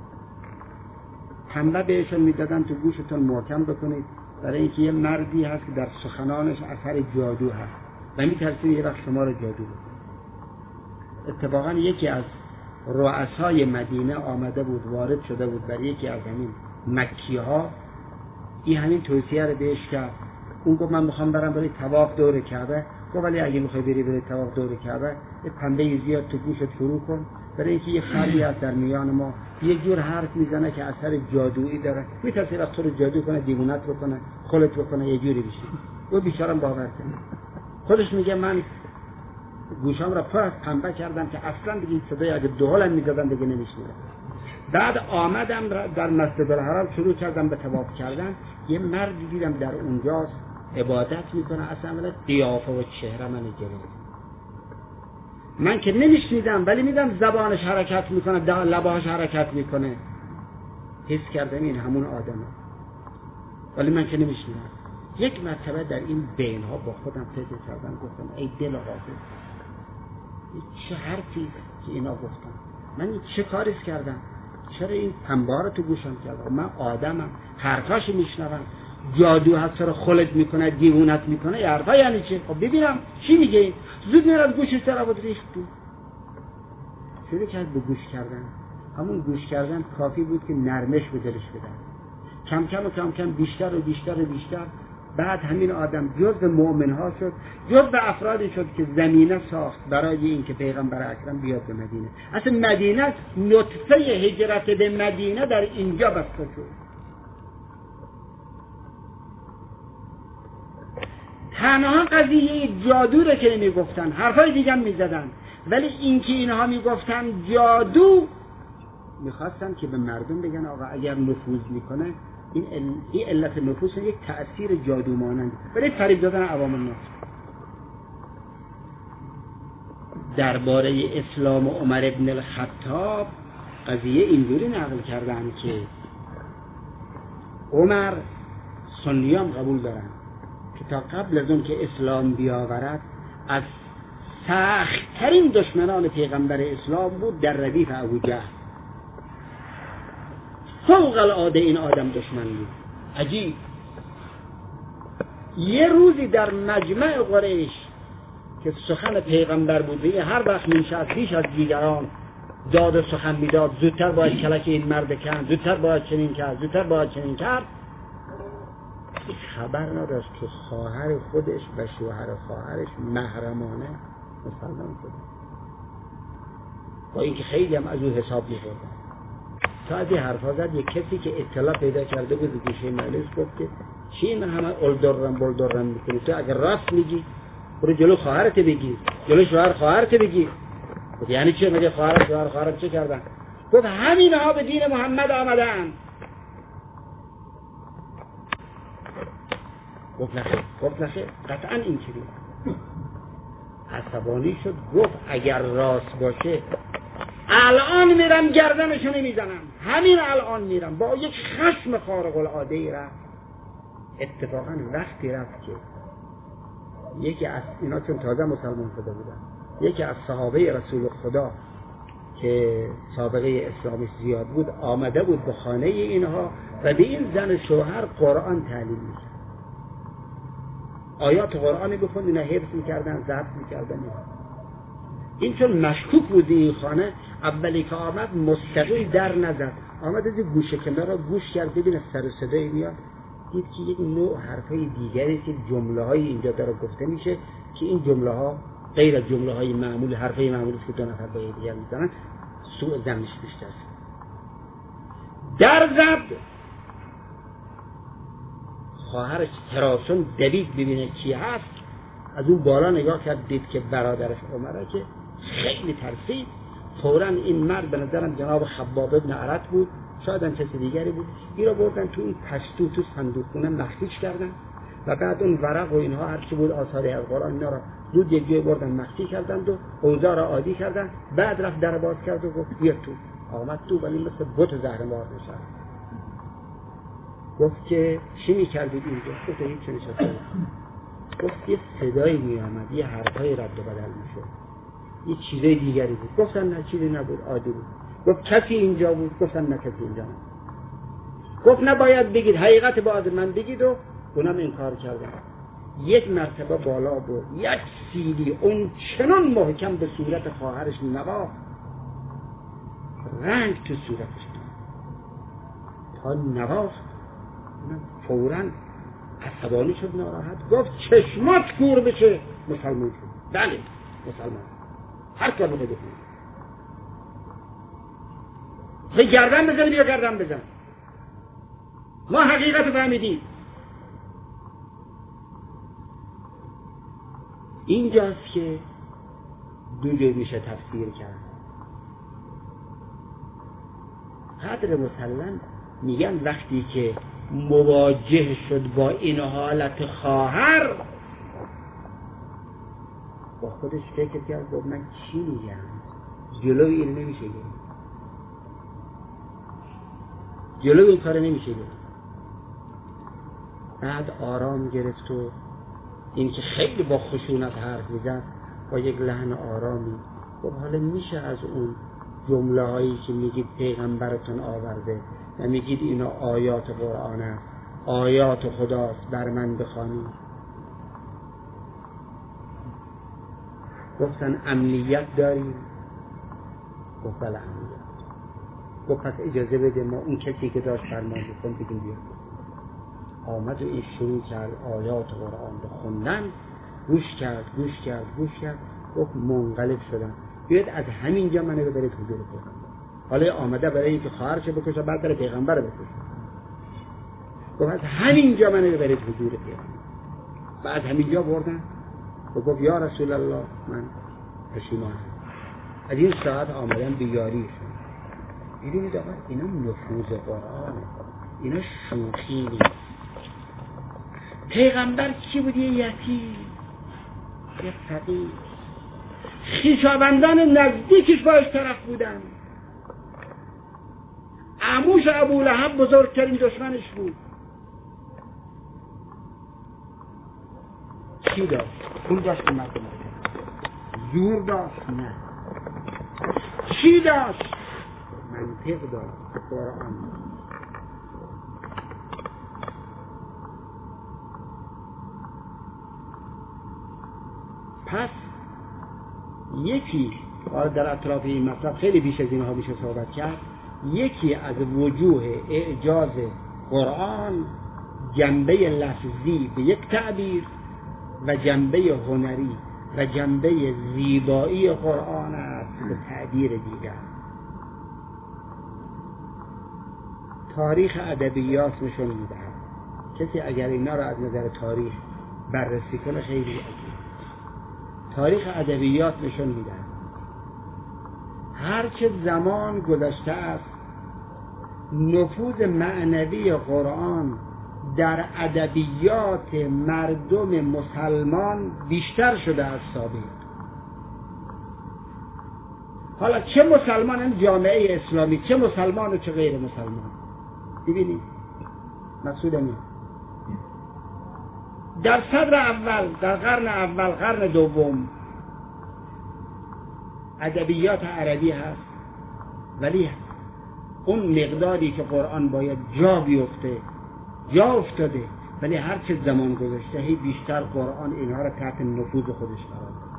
پنبه بهشون میدادن تو گوشتون محکم بکنید، برای اینکه یه مردی هست که در سخنانش اثر جادو هست و میترسید یه وقت شما رو جادو بکنید. اتفاقا یکی از رؤسای مدینه آمده بود، وارد شده بود برای یکی از همین مکی ها، این همین توصیه رو بهش کرد. اون گفت من میخوام برم برای طواف دور کعبه. گفت ولی اگه میخوای بری برای طواف دور کعبه یه پنبه زیاد تو گوشت فرو کن، برای اینکه یه فردی هست در میان ما یه جور حرف میزنه که اثر جادویی داره، میترسه وقت تو رو جادو کنه، دیوونت بکنه، خلط بکنه، یه جوری بشه. او بیچاره باور کنه. خودش میگه من گوشام را پر از پنبه کردم که اصلا دیگه صدای اگه دهلم میزدم دیگه نمیشنیدم. بعد آمدم در مسجد الحرام شروع کردم به طواف کردن، یه مردی دیدم در اونجا عبادت میکنه، اصلا قیافه و چهره من گرفت. من که نمیشنیدم ولی میدم زبانش حرکت میکنه، لباش حرکت میکنه، حس کردم این همون آدمه، ولی من که نمیشنیدم. یک مرتبه در این بینها با خودم فکر کردم، گفتم ای دل غافل، چه حرفی که اینا گفتن، من چه کاریش کردم؟ چرا این پنبه رو تو گوشم کردم؟ من آدمم، حرفاشو میشنوم، جادو هست رو خلط میکنه، دیوونت میکنه، یه حرفا یعنی چه؟ خب ببینم چی میگه این؟ زود میرم گوشش طرف بود ریخت تو. شروع کرد به گوش کردن. همون گوش کردن کافی بود که نرمش به دلش بدن. کم کم و کم کم بیشتر و بیشتر و بیشتر. بعد همین آدم جزء مؤمنها شد، جزء افرادی شد که زمینه ساخت برای این که پیغمبر اکرم بیاد به مدینه. اصلا مدینه نطفه هجرت به مدینه در اینجا بسته شد. تنها قضیه جادو رو که نمیگفتن، حرفای دیگه هم میزدن، ولی این که اینها میگفتن جادو، میخواستن که به مردم بگن آقا اگر نفوذ میکنه این علت نفوذ یک تأثیر جادو مانند برای فریب دادن عوام الناس. درباره اسلام عمر ابن الخطاب قضیه اینجوری نقل کردن که عمر سنی هم قبول دارن که تا قبل از اون که اسلام بیاورد از سخت‌ترین دشمنان پیغمبر اسلام بود در ردیف ابوجهل. فوق العاده این آدم دشمن بود. عجیب. یه روزی در مجمع قریش که سخن پیغمبر بود، هر وقت میشد پیش از دیگران داد و سخن میداد، زودتر باید کلک این مرد کند، زودتر باید چنین کرد، زودتر باید چنین کرد. خبر نداشت که خواهر خودش و شوهر خواهرش محرمانه مسلمان شده، با اینکه خیلی هم از او حساب می‌کردن. تا از این حرفا زد یک کسی که اطلاع پیدا کرده بود گوشه مجلس گفت که چی این همه بلدرم میکنی؟ تو اگر راست میگی برو جلو خواهرت بگی، جلو شوهر خواهرت بگی. گفت یعنی چی؟ مگه خواهر شوهر خواهرت چه کردن؟ گفت همینها به دین محمد آمدن. گفت نخیر قطعا این چیزی. عصبانی شد، گفت اگر راست باشه الان میرم گردنشونو میزنم، همین الان میرم. با یک خشم خارق العاده ای رفت. اتفاقا وقتی رفت که یکی از اینا چون تازه مسلمان شده بودن، یکی از صحابه رسول خدا که سابقه اسلامی زیاد بود آمده بود به خانه اینها و به این زن شوهر قرآن تعلیم میکرد. آیات قرآنی بخوند، اینا حفظ میکردن، ضبط میکردن. این چون مشکوک بود این خانه، اولی که آمد مستقیم در نزد، آمد از گوشه کنار را گوش کرد ببین سر و صدای میاد، دید که یک نوع حرفای دیگری که جمله های اینجا داره گفته میشه که این جمله ها غیر از جمله های معمول، حرفای معمولی که دو نفر با دیگر میزنن، سوء ظنش بیشتر شد. در زد، خواهرش تراشون دوید ببینه کی هست، از اون بالا نگاه کرد دید که برادرش عمره، که خیلی ترسید. فوراً این مرد به نظرم جناب خباب ابن عرط بود، شاید هم کسی دیگری بود، این را بردن تو این پشتو تو صندوق خونه مخفیش کردن و بعد اون ورق و اینها هر چی بود آثاری از قرآن اینا را زود یک جای بردن مخفی کردند و اوضاع را عادی کردن. بعد رفت در باز کرد و گفت بیا تو. آمد تو ولی مثل بت زهرمار نشست. گفت که چی می‌کردید اینجا؟ گفت هیچ نشسته. گفت یه صدایی می‌آمد، یه حرفای رد و بدل می‌شد، یه چیزای دیگری بود. گفتن نه چیزی نبود، عادی بود. گفت کسی اینجا بود؟ گفتن نه کسی اینجا نبود. گفت نباید بگید، حقیقت باید من بگید و اونم انکار کردن. یک مرتبه بالا بود، یک سیلی اون چنان محکم به صورت خواهرش نواخت، رنگ تو صورتش تا نواخت. فوراً عصبانی شد، ناراحت، گفت چشمات کور بشه. مسلمان شد. بله مسلمان، هر کار بخواه بکنی. خیلی گردن بزن، بیا گردن بزن، ما حقیقت فهمیدیم. اینجاست که دو جور میشه تفسیر کرد. قدر مسلم میگن وقتی که مواجه شد با این حالت خواهر، با خودش فکر کرد گفت من چی میگم؟ جلو این نمیشه گرفت، جلو این کار نمیشه گرفت. بعد آرام گرفت و این که خیلی با خشونت حرف میزد با یک لحن آرامی گفت حالا میشه از اون جمله هایی که میگید پیغمبرتون آورده و میگید اینا آیات قرآن است، آیات خداست، بر من بخوانید. گفتن امنیت داریم؟ گفت بله امنیت. گفت پس اجازه بده ما اون کسی که داشت فرمان بکن بگیم بیاد. آمد و این شروع کرد آیات قرآن رو خوندن، گوش کرد. گفت منقلب شدم، بیاد از همینجا منو ببرید حضور پیغمبر. حالا آمده برای اینکه خواهرش بکشه بعد برای پیغمبر بکشه. گفت از همینجا منو ببرید حضور پیغمبر. بعد همینجا بردن و گفت یا رسول الله من پشیمانم، از این ساعت آمدن بیاریشون. دیدید آقا اینا نفوذ قرآنه، اینا شوخی نیست. پیغمبر کی بود؟ یه یتیم، یه فقیر. خویشاوندان نزدیکش باش طرف بودن. عموش ابولهب بزرگترین دشمنش بود. چی داشت؟ پول داشت که مردم زور داشت؟ نه. چی داشت؟ منطق داشت. قرآن. پس یکی در اطراف این مطلب خیلی بیش از اینها میشه صحبت کرد. یکی از وجوه اعجاز قرآن جنبه لفظی به یک تعبیر و جنبه هنری و جنبه زیبایی قرآن است به تعبیر دیگر. تاریخ ادبیات نشون میده کسی اگر اینا را از نظر تاریخ بررسی کنه خیلی عجیب. تاریخ ادبیات نشون میده هرچه زمان گذشته است نفوذ معنوی قرآن در ادبیات مردم مسلمان بیشتر شده از سابق. حالا چه مسلمان جامعه اسلامی، چه مسلمان و چه غیر مسلمان. ببینید مقصودم اینه در صدر اول، در قرن اول، قرن دوم ادبیات عربی هست، ولی اون مقداری که قرآن باید جا بیفته جا افتاده، ولی هر چه زمان گذشته هی بیشتر قرآن اینها را تحت نفوذ خودش قرار داد.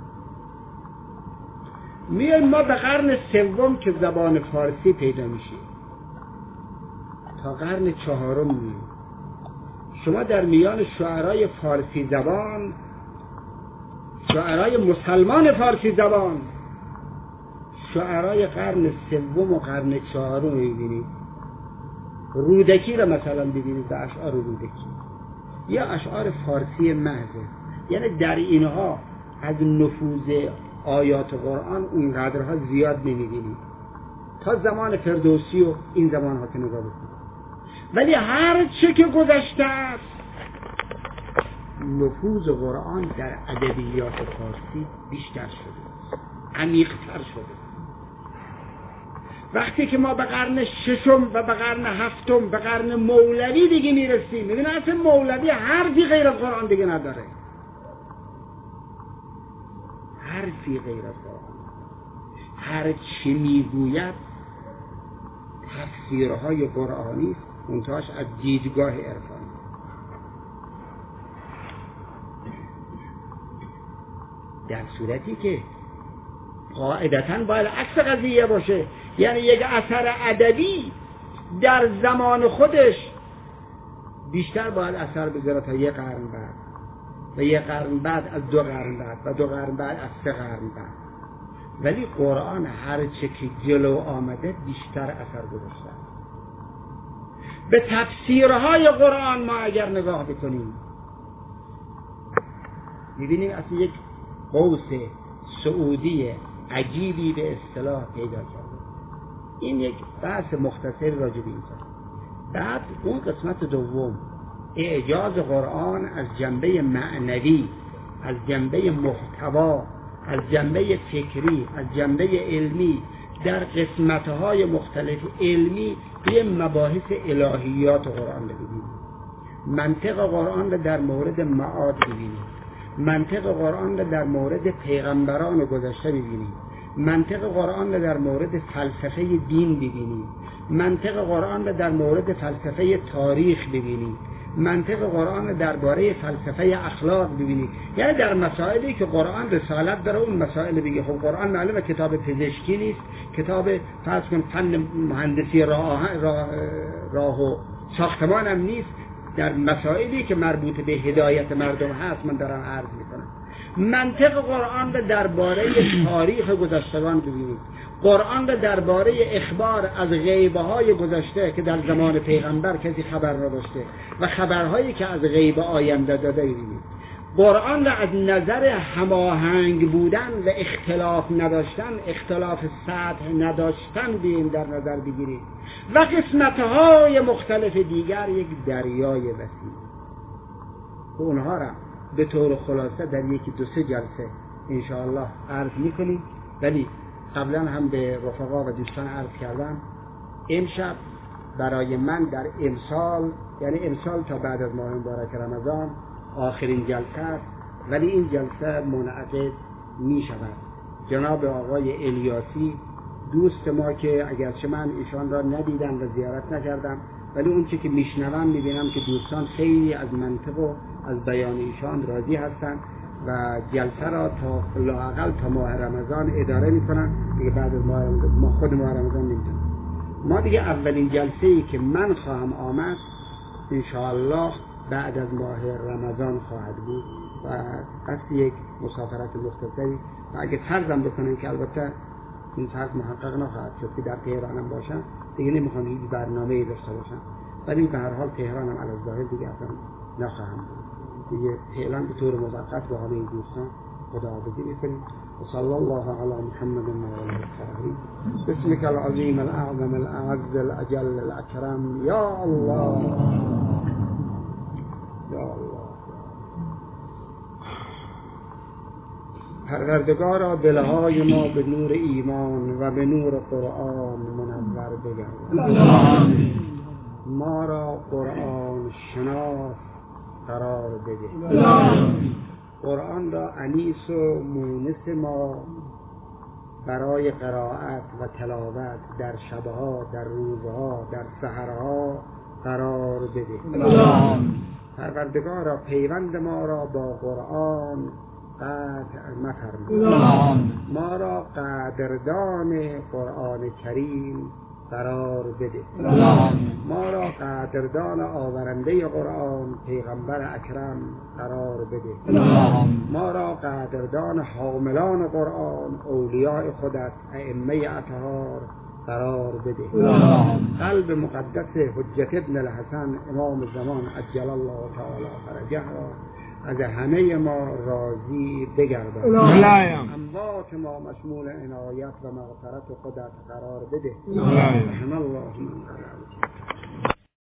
میایم ما به قرن سوم که زبان فارسی پیدا میشه تا قرن چهارم میایم. شما در میان شاعرای فارسی زبان، شاعرای مسلمان فارسی زبان، شاعرای قرن سوم و قرن چهارم میبینید. رودکی را مثلا ببینید، به اشعار رودکی یا اشعار فارسی محض، یعنی در اینها از نفوذ آیات قرآن اونقدرها زیاد نمیبینید تا زمان فردوسی و این زمانها که نگاه بکنید. ولی هر چه که گذشته است نفوذ قرآن در ادبیات فارسی بیشتر شده، عمیق‌تر شده. وقتی که ما به قرن ششم و به قرن هفتم به قرن مولوی دیگه میرسیم، میبینید اصلا مولوی حرفی غیر از قرآن دیگه نداره، حرفی غیر از قرآن. هر چی میگوید تفسیرهای قرآنی است، منتهاش از دیدگاه عرفانی. در صورتی که قاعدتاً باید عکس قضیه باشه، یعنی یک اثر ادبی در زمان خودش بیشتر باید اثر بذاره تا یک قرن بعد و یک قرن بعد از دو قرن بعد و دو قرن بعد از سه قرن بعد. ولی قرآن هر چه که جلو آمده بیشتر اثر گذاشته. به تفسیرهای قرآن ما اگر نگاه بکنیم می‌بینیم اصلا یک قوس سعودی عجیبی به اصطلاح پیدا کرده. این یک بحث مختصر راجع به این است. بعد اون قسمت دوم اعجاز قرآن از جنبه معنوی، از جنبه محتوا، از جنبه فکری، از جنبه علمی، در قسمت‌های مختلف علمی به مباحث الهیات قرآن ببینیم. منطق قرآن را در مورد معاد ببینیم، منطق قرآن را در مورد پیغمبران گذشته ببینیم، منطق قرآن را در مورد فلسفه دین ببینیم، منطق قرآن را در مورد فلسفه تاریخ ببینیم، منطق قرآن را درباره فلسفه اخلاق ببینید. یعنی در مسائلی که قرآن رسالت داره اون مسائل بگه. خب قرآن معلومه کتاب پزشکی نیست، کتاب فرض کن فن مهندسی راه و ساختمان هم نیست. در مسائلی که مربوط به هدایت مردم هست من دارم عرض میکنم. منطق قرآن را درباره تاریخ گذشتگان ببینید. قرآن را درباره اخبار از غیبهای گذشته که در زمان پیغمبر کسی خبر نداشته و خبرهایی که از غیب آینده داده ببینید. قرآن را از نظر هماهنگ بودن و اختلاف نداشتن، اختلاف سطح نداشتن بیم در نظر بگیرید و قسمتهای مختلف دیگر یک دریای وسیع. اونها را به طور خلاصه در یکی دو سه جلسه انشاءالله عرض میکنیم. ولی قبلا هم به رفقا و دوستان عرض کردم امشب برای من در امسال، یعنی امسال تا بعد از ماه مبارک رمضان آخرین جلسه است، ولی این جلسه منعقد می شود. جناب آقای الیاسی دوست ما که اگرچه من ایشان را ندیدم و زیارت نکردم، ولی اون چی که میشنوم میبینم که دوستان خیلی از منطق و از بیان ایشان راضی هستند و جلسه را تا لااقل تا ماه رمضان اداره میکنن. دیگه بعد از ما خود ماه رمضان نمیدونم. ما دیگه اولین جلسه‌ای که من خواهم آمد انشاءالله بعد از ماه رمضان خواهد بود و قصد یک مسافرت مختصری و اگه فرضم بکنن که البته این فرض محقق نخواهد شد که در تهرانم باشم، دیگه نمیخوام هیچ برنامه‌ای داشته باشم، ولی به هر حال تهرانم علی الظاهر دیگه اصلا نخواهم بود. دیگه فعلا به طور موقت با همه این دوستان خداحافظی می‌کنیم. وصلى الله على محمد وعلى آله باسمك العظيم الأعظم الأعز الأجل الأكرم يا الله يا الله. پروردگارا دلهای ما به نور ایمان و به نور قرآن منور بگردان. ما را قرآن شناس قرار بده. قرآن را انیس و مونس ما برای قرائت و تلاوت در شبها، در روزها، در سحرها قرار بده. پروردگارا پیوند ما را با قرآن قطع مفرما. ما را قدردان قرآن کریم قرار بده. ما را قدردان آورنده قرآن پیغمبر اکرم قرار بده. ما را قدردان حاملان قرآن اولیاء خودت ائمه اطهار قرار بده. قلب مقدس حجت ابن الحسن امام زمان عجل الله تعالی فرجه را از همه ما راضی بگردان. اموات ما مشمول عنایت و مغفرت خودت قرار بده. رحم الله من قرار.